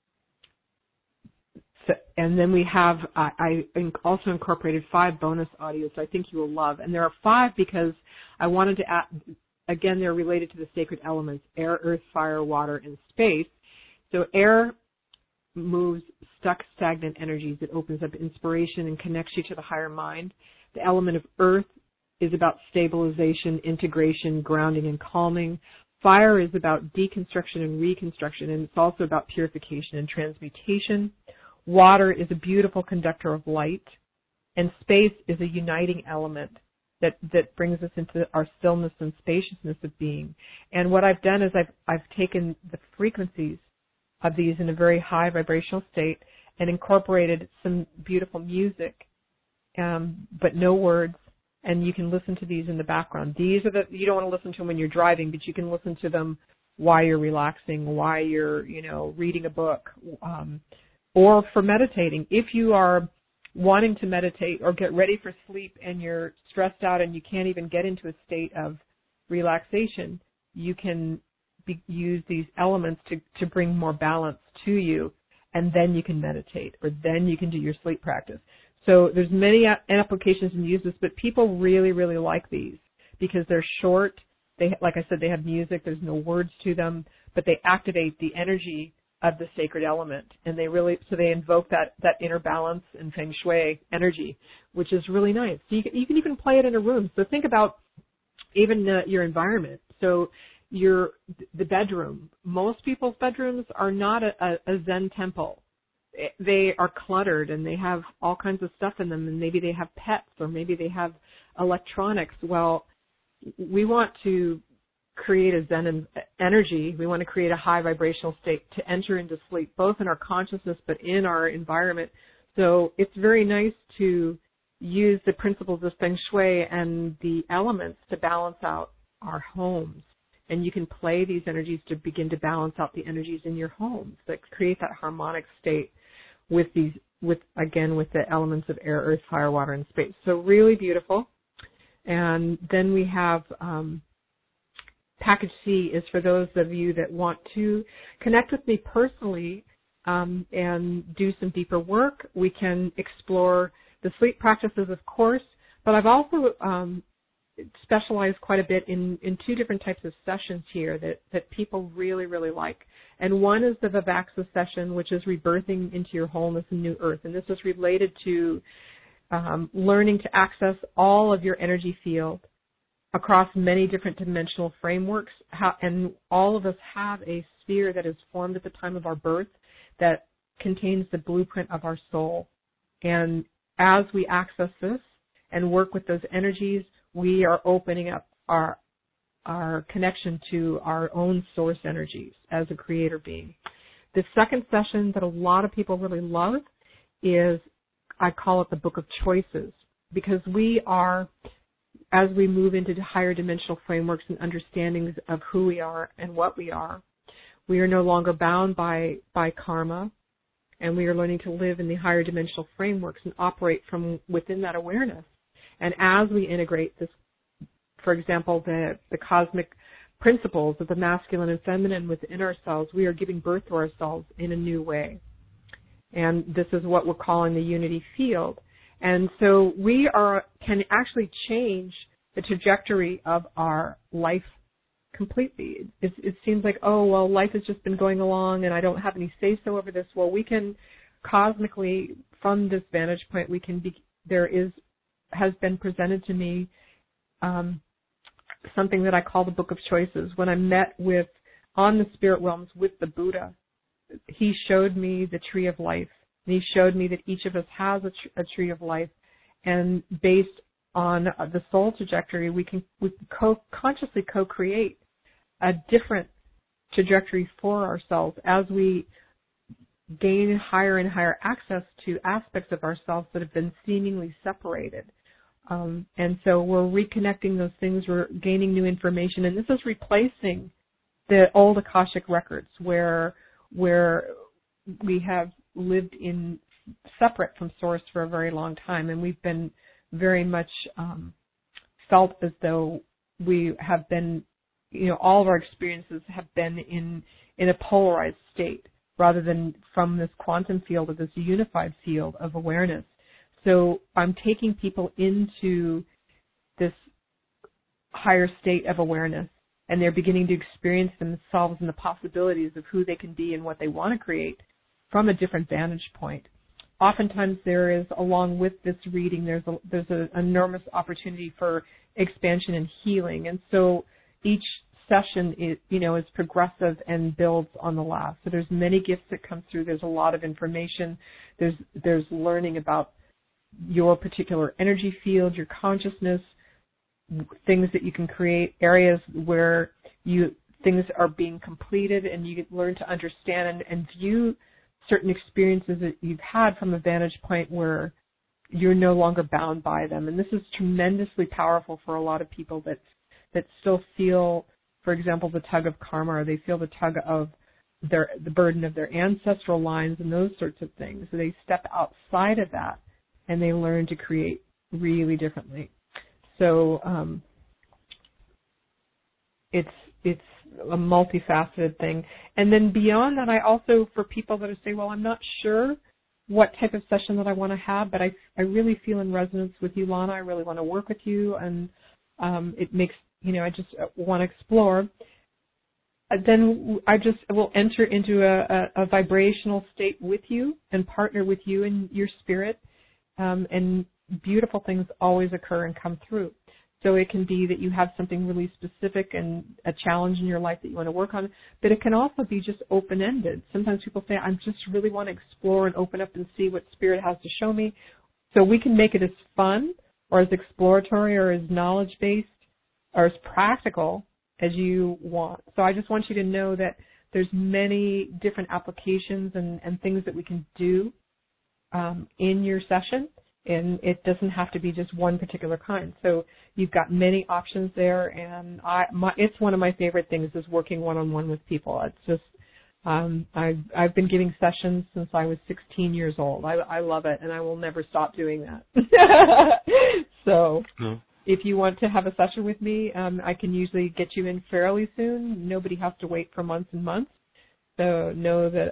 then we have, I also incorporated 5 bonus audios I think you will love. And there are 5 because I wanted to add, again, they're related to the sacred elements, air, earth, fire, water, and space. So air moves stuck, stagnant energies. It opens up inspiration and connects you to the higher mind. The element of earth is about stabilization, integration, grounding, and calming. Fire is about deconstruction and reconstruction, and it's also about purification and transmutation. Water is a beautiful conductor of light, and space is a uniting element that brings us into our stillness and spaciousness of being. And what I've done is I've taken the frequencies of these in a very high vibrational state and incorporated some beautiful music, but no words. And you can listen to these in the background. These are you don't want to listen to them when you're driving, but you can listen to them while you're relaxing, while you're, reading a book, or for meditating. If you are wanting to meditate or get ready for sleep and you're stressed out and you can't even get into a state of relaxation, you can use these elements to bring more balance to you, and then you can meditate, or then you can do your sleep practice. So there's many applications and uses, but people really, really like these because they're short. They, like I said, they have music. There's no words to them, but they activate the energy of the sacred element, and they invoke that inner balance and feng shui energy, which is really nice. So you can even play it in a room. So think about even your environment. So the bedroom. Most people's bedrooms are not a Zen temple. They are cluttered and they have all kinds of stuff in them, and maybe they have pets or maybe they have electronics. Well, we want to create a Zen energy. We want to create a high vibrational state to enter into sleep, both in our consciousness but in our environment. So it's very nice to use the principles of feng shui and the elements to balance out our homes. And you can play these energies to begin to balance out the energies in your homes that create that harmonic state with the elements of air, earth, fire, water, and space. So really beautiful. And then we have package C is for those of you that want to connect with me personally and do some deeper work. We can explore the sleep practices, of course, but I've also specialized quite a bit in two different types of sessions here that people really, really like. And one is the Vivaxa session, which is rebirthing into your wholeness and new earth. And this is related to learning to access all of your energy field across many different dimensional frameworks. And all of us have a sphere that is formed at the time of our birth that contains the blueprint of our soul. And as we access this and work with those energies, we are opening up our connection to our own source energies as a creator being. The second session that a lot of people really love is, I call it the Book of Choices, because we are, as we move into higher dimensional frameworks and understandings of who we are and what we are no longer bound by karma, and we are learning to live in the higher dimensional frameworks and operate from within that awareness. And as we integrate this, for example, the cosmic principles of the masculine and feminine within ourselves, we are giving birth to ourselves in a new way. And this is what we're calling the unity field. And so we can actually change the trajectory of our life completely. It seems like, oh, well, life has just been going along and I don't have any say-so over this. Well, we can cosmically, from this vantage point, has been presented to me something that I call the Book of Choices. When I met on the spirit realms with the Buddha, he showed me the tree of life. And he showed me that each of us has a tree of life. And based on the soul trajectory, we can consciously co-create a different trajectory for ourselves as we gain higher and higher access to aspects of ourselves that have been seemingly separated. And so we're reconnecting those things, we're gaining new information, and this is replacing the old Akashic records where we have lived in separate from Source for a very long time, and we've been very much felt as though we have been, all of our experiences have been in a polarized state rather than from this quantum field or this unified field of awareness. So I'm taking people into this higher state of awareness, and they're beginning to experience themselves and the possibilities of who they can be and what they want to create from a different vantage point. Oftentimes there is, along with this reading, there's an enormous opportunity for expansion and healing. And so each session is progressive and builds on the last. So there's many gifts that come through. There's a lot of information. There's learning about your particular energy field, your consciousness, things that you can create, areas where things are being completed, and you learn to understand and view certain experiences that you've had from a vantage point where you're no longer bound by them. And this is tremendously powerful for a lot of people that still feel, for example, the tug of karma, or they feel the tug of the burden of their ancestral lines and those sorts of things. So they step outside of that and they learn to create really differently. So it's a multifaceted thing. And then beyond that, I also, for people that say, well, I'm not sure what type of session that I want to have, but I really feel in resonance with you, Lana. I really want to work with you, and it makes, I just want to explore. Then I just will enter into a vibrational state with you and partner with you and your spirit, and beautiful things always occur and come through. So it can be that you have something really specific and a challenge in your life that you want to work on, but it can also be just open-ended. Sometimes people say, I just really want to explore and open up and see what spirit has to show me. So we can make it as fun or as exploratory or as knowledge-based or as practical as you want. So I just want you to know that there's many different applications and things that we can do in your session, and it doesn't have to be just one particular kind. So you've got many options there, and it's one of my favorite things is working one-on-one with people. It's just I've been giving sessions since I was 16 years old. I love it, and I will never stop doing that. So if you want to have a session with me, I can usually get you in fairly soon. Nobody has to wait for months and months. So know that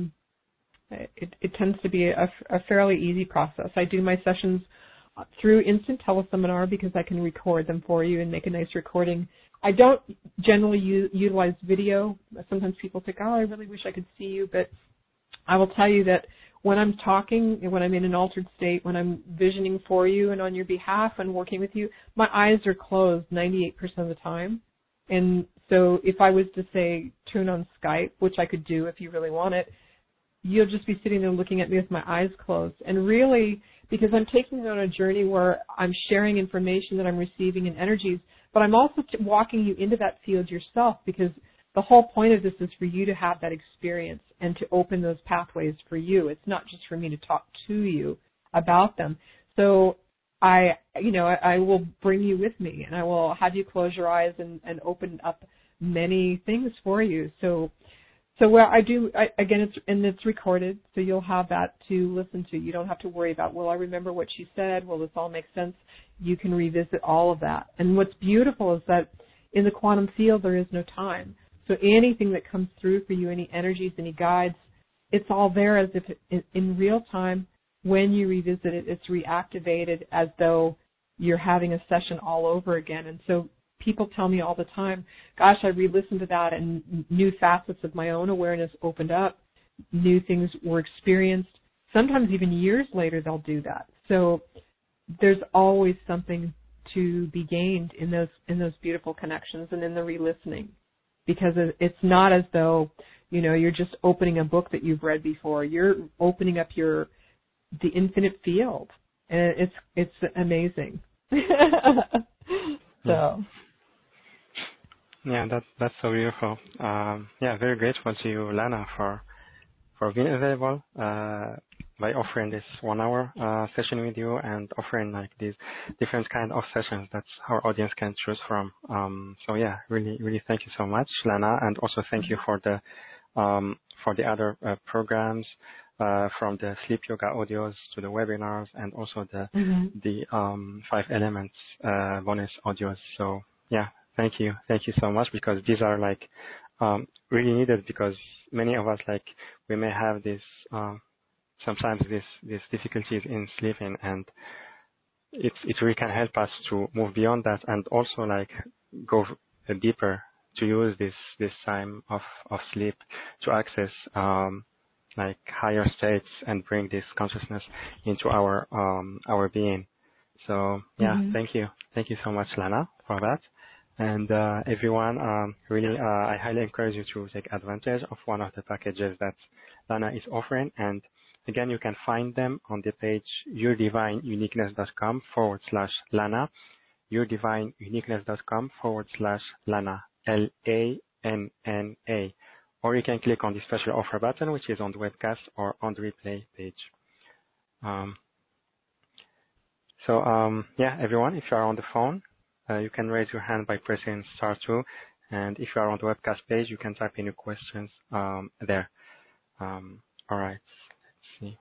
it tends to be a fairly easy process. I do my sessions through Instant Teleseminar because I can record them for you and make a nice recording. I don't generally utilize video. Sometimes people think, oh, I really wish I could see you, but I will tell you that when I'm talking, when I'm in an altered state, when I'm visioning for you and on your behalf and working with you, my eyes are closed 98% of the time. And so if I was to say turn on Skype, which I could do if you really want it, you'll just be sitting there looking at me with my eyes closed. And really, because I'm taking you on a journey where I'm sharing information that I'm receiving in energies, but I'm also walking you into that field yourself, because the whole point of this is for you to have that experience and to open those pathways for you. It's not just for me to talk to you about them. So I will bring you with me, and I will have you close your eyes and open up many things for you. So where it's recorded, so you'll have that to listen to. You don't have to worry about, will I remember what she said? Will this all make sense? You can revisit all of that. And what's beautiful is that in the quantum field, there is no time. So anything that comes through for you, any energies, any guides, it's all there as if in real time. When you revisit it, it's reactivated as though you're having a session all over again. And so people tell me all the time, gosh, I re-listened to that and new facets of my own awareness opened up, new things were experienced. Sometimes even years later they'll do that. So there's always something to be gained in those beautiful connections and in the re-listening, because it's not as though, you're just opening a book that you've read before. You're opening up the infinite field, and it's amazing. So. Yeah, that's so beautiful. Very grateful to you, Lana, for being available by offering this 1 hour session with you and offering like these different kind of sessions that our audience can choose from. Really, really thank you so much, Lana, and also thank you for the other programs, from the sleep yoga audios to the webinars, and also the 5 elements bonus audios. So yeah. Thank you so much, because these are like really needed, because many of us, like, we may have this sometimes these difficulties in sleeping, and it really can help us to move beyond that, and also like go deeper, to use this time of sleep to access like higher states and bring this consciousness into our being. So thank you so much, Lana, for that. And everyone, really, I highly encourage you to take advantage of one of the packages that Lana is offering. And again, you can find them on the page yourdivineuniqueness.com/Lana, yourdivineuniqueness.com/Lana, LANNA. Or you can click on the special offer button, which is on the webcast or on the replay page. Everyone, if you are on the phone, you can raise your hand by pressing *2, and if you are on the webcast page, you can type in your questions there. All right, let's see.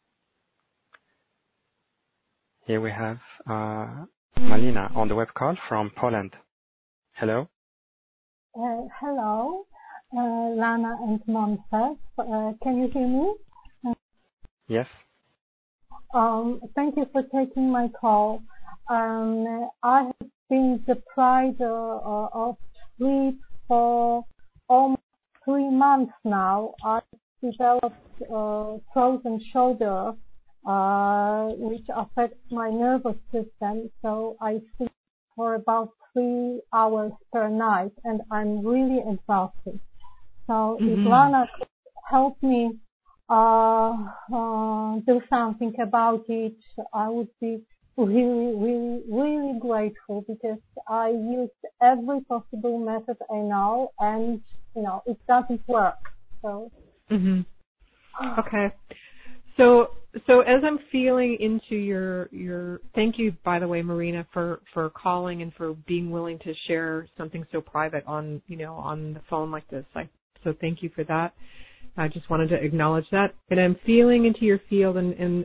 Here we have Malina on the web call from Poland. Hello. Hello, Lana and Montse. Can you hear me? Yes. Thank you for taking my call. I have been deprived of sleep for almost 3 months now. I developed frozen shoulder, which affects my nervous system. So I sleep for about 3 hours per night, and I'm really exhausted. So if Lana could help me do something about it, I would be really grateful, because I used every possible method I know, and it doesn't work. So. Okay. So as I'm feeling into your thank you, by the way, Marina, for calling and for being willing to share something so private on the phone like this. So thank you for that. I just wanted to acknowledge that. And I'm feeling into your field, and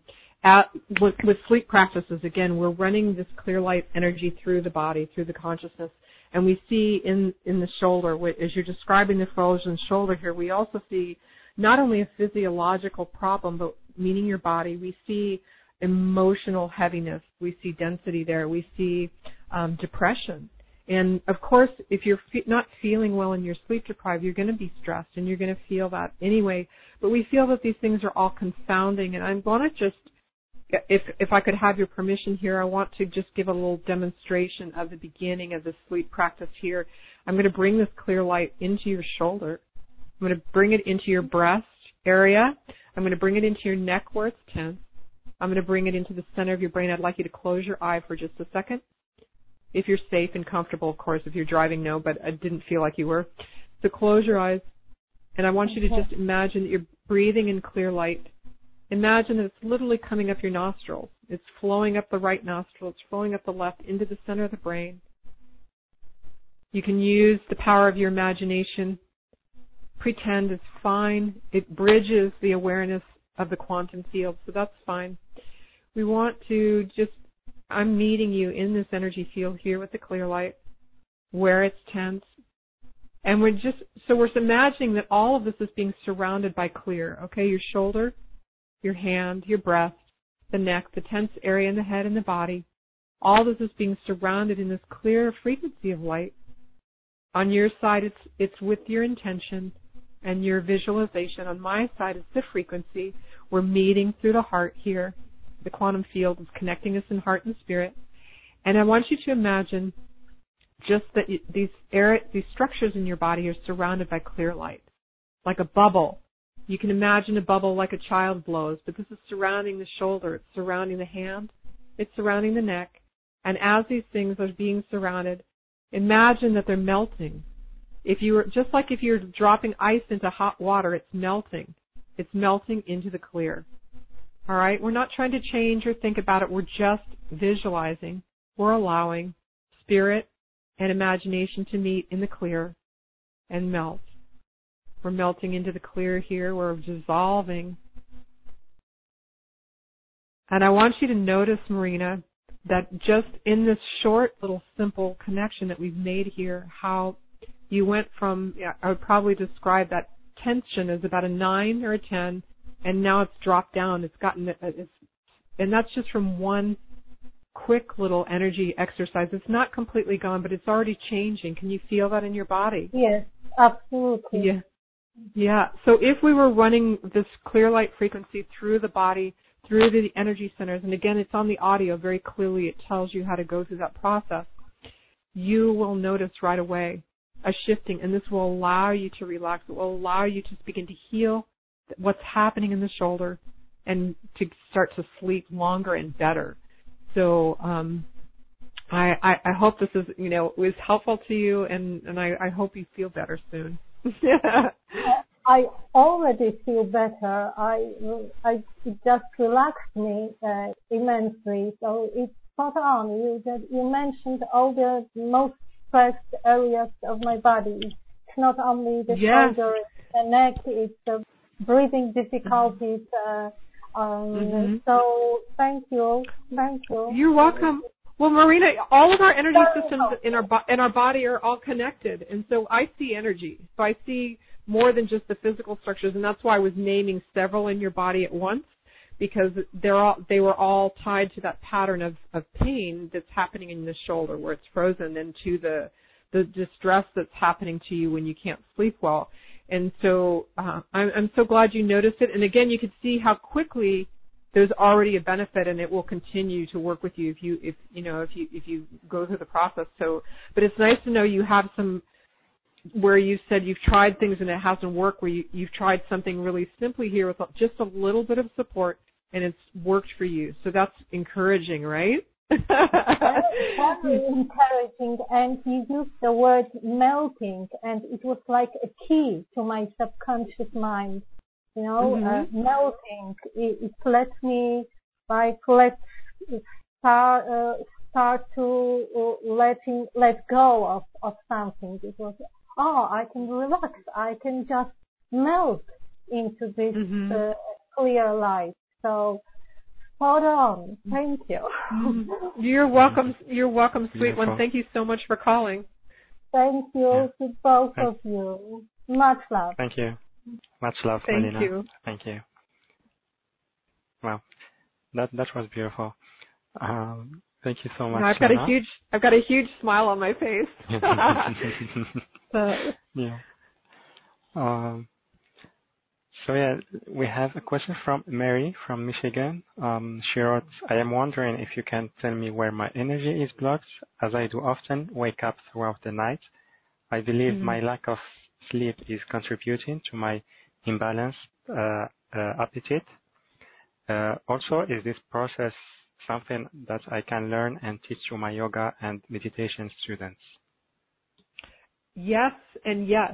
with sleep practices, again, we're running this clear light energy through the body, through the consciousness, and we see in the shoulder, as you're describing the frozen shoulder here, we also see not only a physiological problem, but meaning your body, we see emotional heaviness, we see density there, we see depression. And of course, if you're not feeling well and you're sleep deprived, you're going to be stressed and you're going to feel that anyway. But we feel that these things are all confounding. And I want to just, if I could have your permission here, I want to just give a little demonstration of the beginning of the sleep practice here. I'm going to bring this clear light into your shoulder. I'm going to bring it into your breast area. I'm going to bring it into your neck where it's tense. I'm going to bring it into the center of your brain. I'd like you to close your eye for just a second. If you're safe and comfortable, of course. If you're driving, no, but I didn't feel like you were. So close your eyes, and I want you to just imagine that you're breathing in clear light. Imagine that it's literally coming up your nostrils. It's flowing up the right nostril. It's flowing up the left into the center of the brain. You can use the power of your imagination. Pretend it's fine. It bridges the awareness of the quantum field, so that's fine. We want to just, I'm meeting you in this energy field here with the clear light, where it's tense. And we're imagining that all of this is being surrounded by clear, okay? Your shoulder, your hand, your breast, the neck, the tense area in the head and the body. All this is being surrounded in this clear frequency of light. On your side, it's with your intention and your visualization. On my side, it's the frequency. We're meeting through the heart here. The quantum field is connecting us in heart and spirit. And I want you to imagine just that these structures in your body are surrounded by clear light, like a bubble. You can imagine a bubble like a child blows, but this is surrounding the shoulder. It's surrounding the hand. It's surrounding the neck. And as these things are being surrounded, imagine that they're melting. If you're dropping ice into hot water, it's melting. It's melting into the clear. All right? We're not trying to change or think about it. We're just visualizing. We're allowing spirit and imagination to meet in the clear and melt. We're melting into the clear here. We're dissolving. And I want you to notice, Marina, that just in this short little simple connection that we've made here, how you went from, I would probably describe that tension as about a 9 or a 10, and now it's dropped down. And that's just from one quick little energy exercise. It's not completely gone, but it's already changing. Can you feel that in your body? Yes, absolutely. Yeah. So if we were running this clear light frequency through the body, through the energy centers, and again, it's on the audio very clearly. It tells you how to go through that process. You will notice right away a shifting, and this will allow you to relax. It will allow you to begin to heal what's happening in the shoulder and to start to sleep longer and better. So I hope this is, was helpful to you, and I hope you feel better soon. I already feel better. It just relaxed me immensely. So it's spot on. You mentioned all the most stressed areas of my body. It's not only the shoulder, it's the neck, it's the breathing difficulties. So thank you. You're welcome. Well, Marina, all of our energy systems in our body are all connected, and so I see energy. So I see more than just the physical structures, and that's why I was naming several in your body at once, because they were all tied to that pattern of pain that's happening in the shoulder where it's frozen, and to the distress that's happening to you when you can't sleep well. And so I'm so glad you noticed it. And again, you could see how quickly there's already a benefit, and it will continue to work with you if you go through the process. So, but it's nice to know you have some where you said you've tried things and it hasn't worked, where you've tried something really simply here with just a little bit of support, and it's worked for you. So that's encouraging, right? Very encouraging, and you used the word melting, and it was like a key to my subconscious mind. Melting. It let me start to let go of something. It was I can relax. I can just melt into this clear light. So. Hold on. Thank you. You're welcome. You're welcome, sweet one. Thank you so much for calling. Thank you to both of you. Much love. Thank you. Much love, Thank Melina. you. Thank you. Wow, that was beautiful. Thank you so much. I've got a huge smile on my face. Yeah. So yeah, we have a question from Mary from Michigan. She wrote, I am wondering if you can tell me where my energy is blocked, as I do often wake up throughout the night. I believe my lack of sleep is contributing to my imbalanced appetite. Also, is this process something that I can learn and teach to my yoga and meditation students? Yes and yes.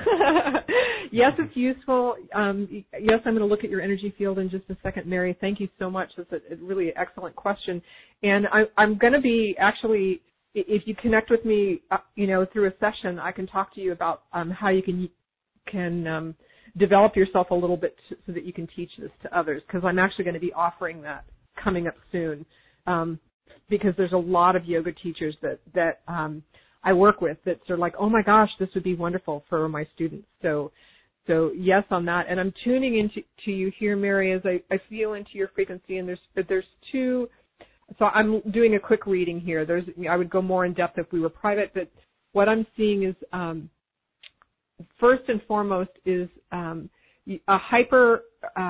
Yes, it's useful. Yes, I'm going to look at your energy field in just a second, Mary. Thank you so much. That's a really excellent question. And I'm going to be actually, if you connect with me, through a session, I can talk to you about how you can develop yourself a little bit so that you can teach this to others. Because I'm actually going to be offering that coming up soon. Because there's a lot of yoga teachers that I work with that are like, oh my gosh, this would be wonderful for my students. So yes on that. And I'm tuning into you here, Mary, as I feel into your frequency. And there's two. So I'm doing a quick reading here. I would go more in depth if we were private, but what I'm seeing is first and foremost is a hyper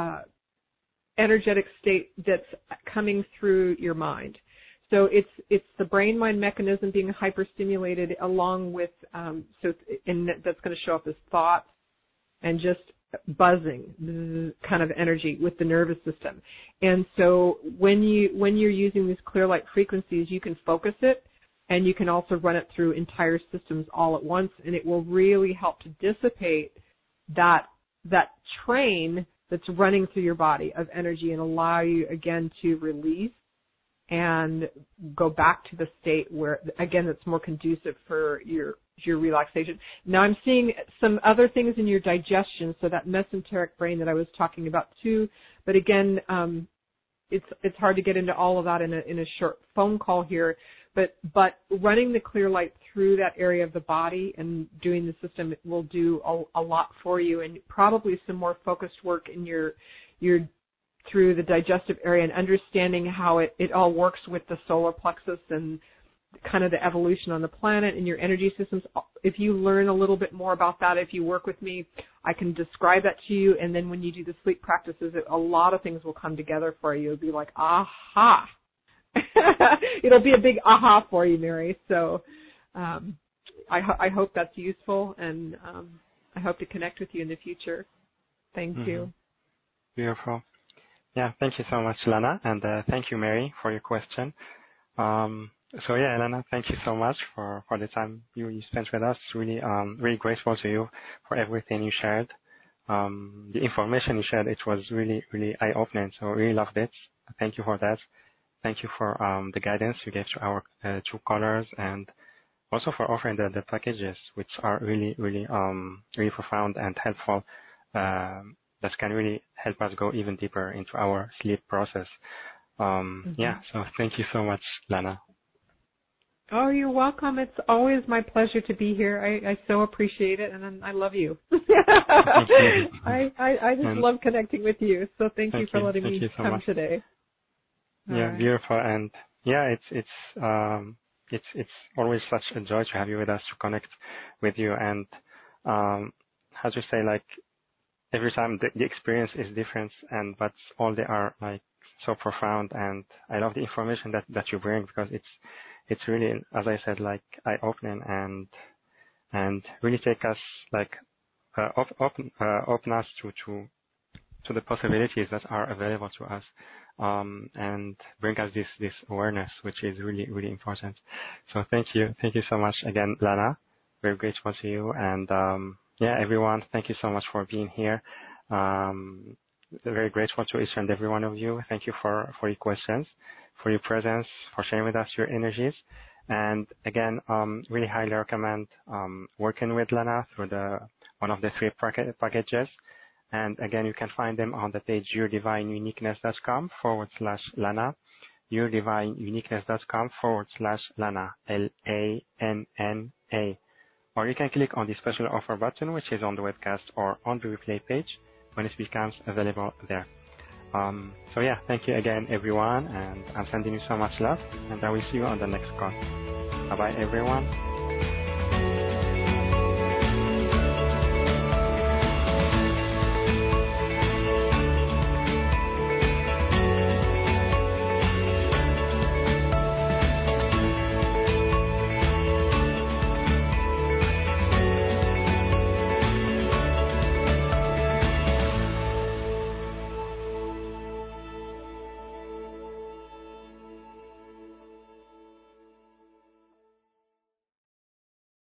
energetic state that's coming through your mind. So it's the brain-mind mechanism being hyperstimulated, along with and that's going to show up as thoughts and just buzzing kind of energy with the nervous system. And so when you're using these clear light frequencies, you can focus it, and you can also run it through entire systems all at once, and it will really help to dissipate that train that's running through your body of energy, and allow you again to release and go back to the state where, again, that's more conducive for your relaxation. Now I'm seeing some other things in your digestion, so that mesenteric brain that I was talking about too. But again, it's hard to get into all of that in a short phone call here. But running the clear light through that area of the body and doing the system will do a lot for you, and probably some more focused work in your through the digestive area, and understanding how it all works with the solar plexus and kind of the evolution on the planet and your energy systems. If you learn a little bit more about that, if you work with me, I can describe that to you. And then when you do the sleep practices, a lot of things will come together for you. It'll be like, aha. It'll be a big aha for you, Mary. So I hope that's useful, and I hope to connect with you in the future. Thank you. Beautiful. Yeah, thank you so much, Lana, and thank you, Mary, for your question. So yeah, Lana, thank you so much for the time you spent with us. Really grateful to you for everything you shared. The information you shared, it was really, really eye-opening, so really loved it. Thank you for that. Thank you for the guidance you gave to our two callers, and also for offering the packages, which are really, really, really profound and helpful. That can really help us go even deeper into our sleep process. Yeah, so thank you so much, Lana. Oh, you're welcome. It's always my pleasure to be here. I so appreciate it, and I love you. I just love connecting with you. So thank you for letting me come today. Yeah, beautiful. And yeah, it's always such a joy to have you with us, to connect with you. And how to say, like, every time the experience is different, but all they are like so profound. And I love the information that you bring, because it's really, as I said, like eye-opening and really take us like open us to the possibilities that are available to us, and bring us this awareness, which is really, really important. So thank you so much again, Lana. Very grateful to you, and yeah, everyone, thank you so much for being here. Very grateful to each and every one of you. Thank you for your questions, for your presence, for sharing with us your energies. And again, really highly recommend working with Lana through one of the 3 packages. And again, you can find them on the page yourdivineuniqueness.com/Lana, yourdivineuniqueness.com/Lana, LANNA. Or you can click on the special offer button, which is on the webcast or on the replay page when it becomes available there. So yeah, thank you again, everyone, and I'm sending you so much love, and I will see you on the next call. Bye-bye, everyone.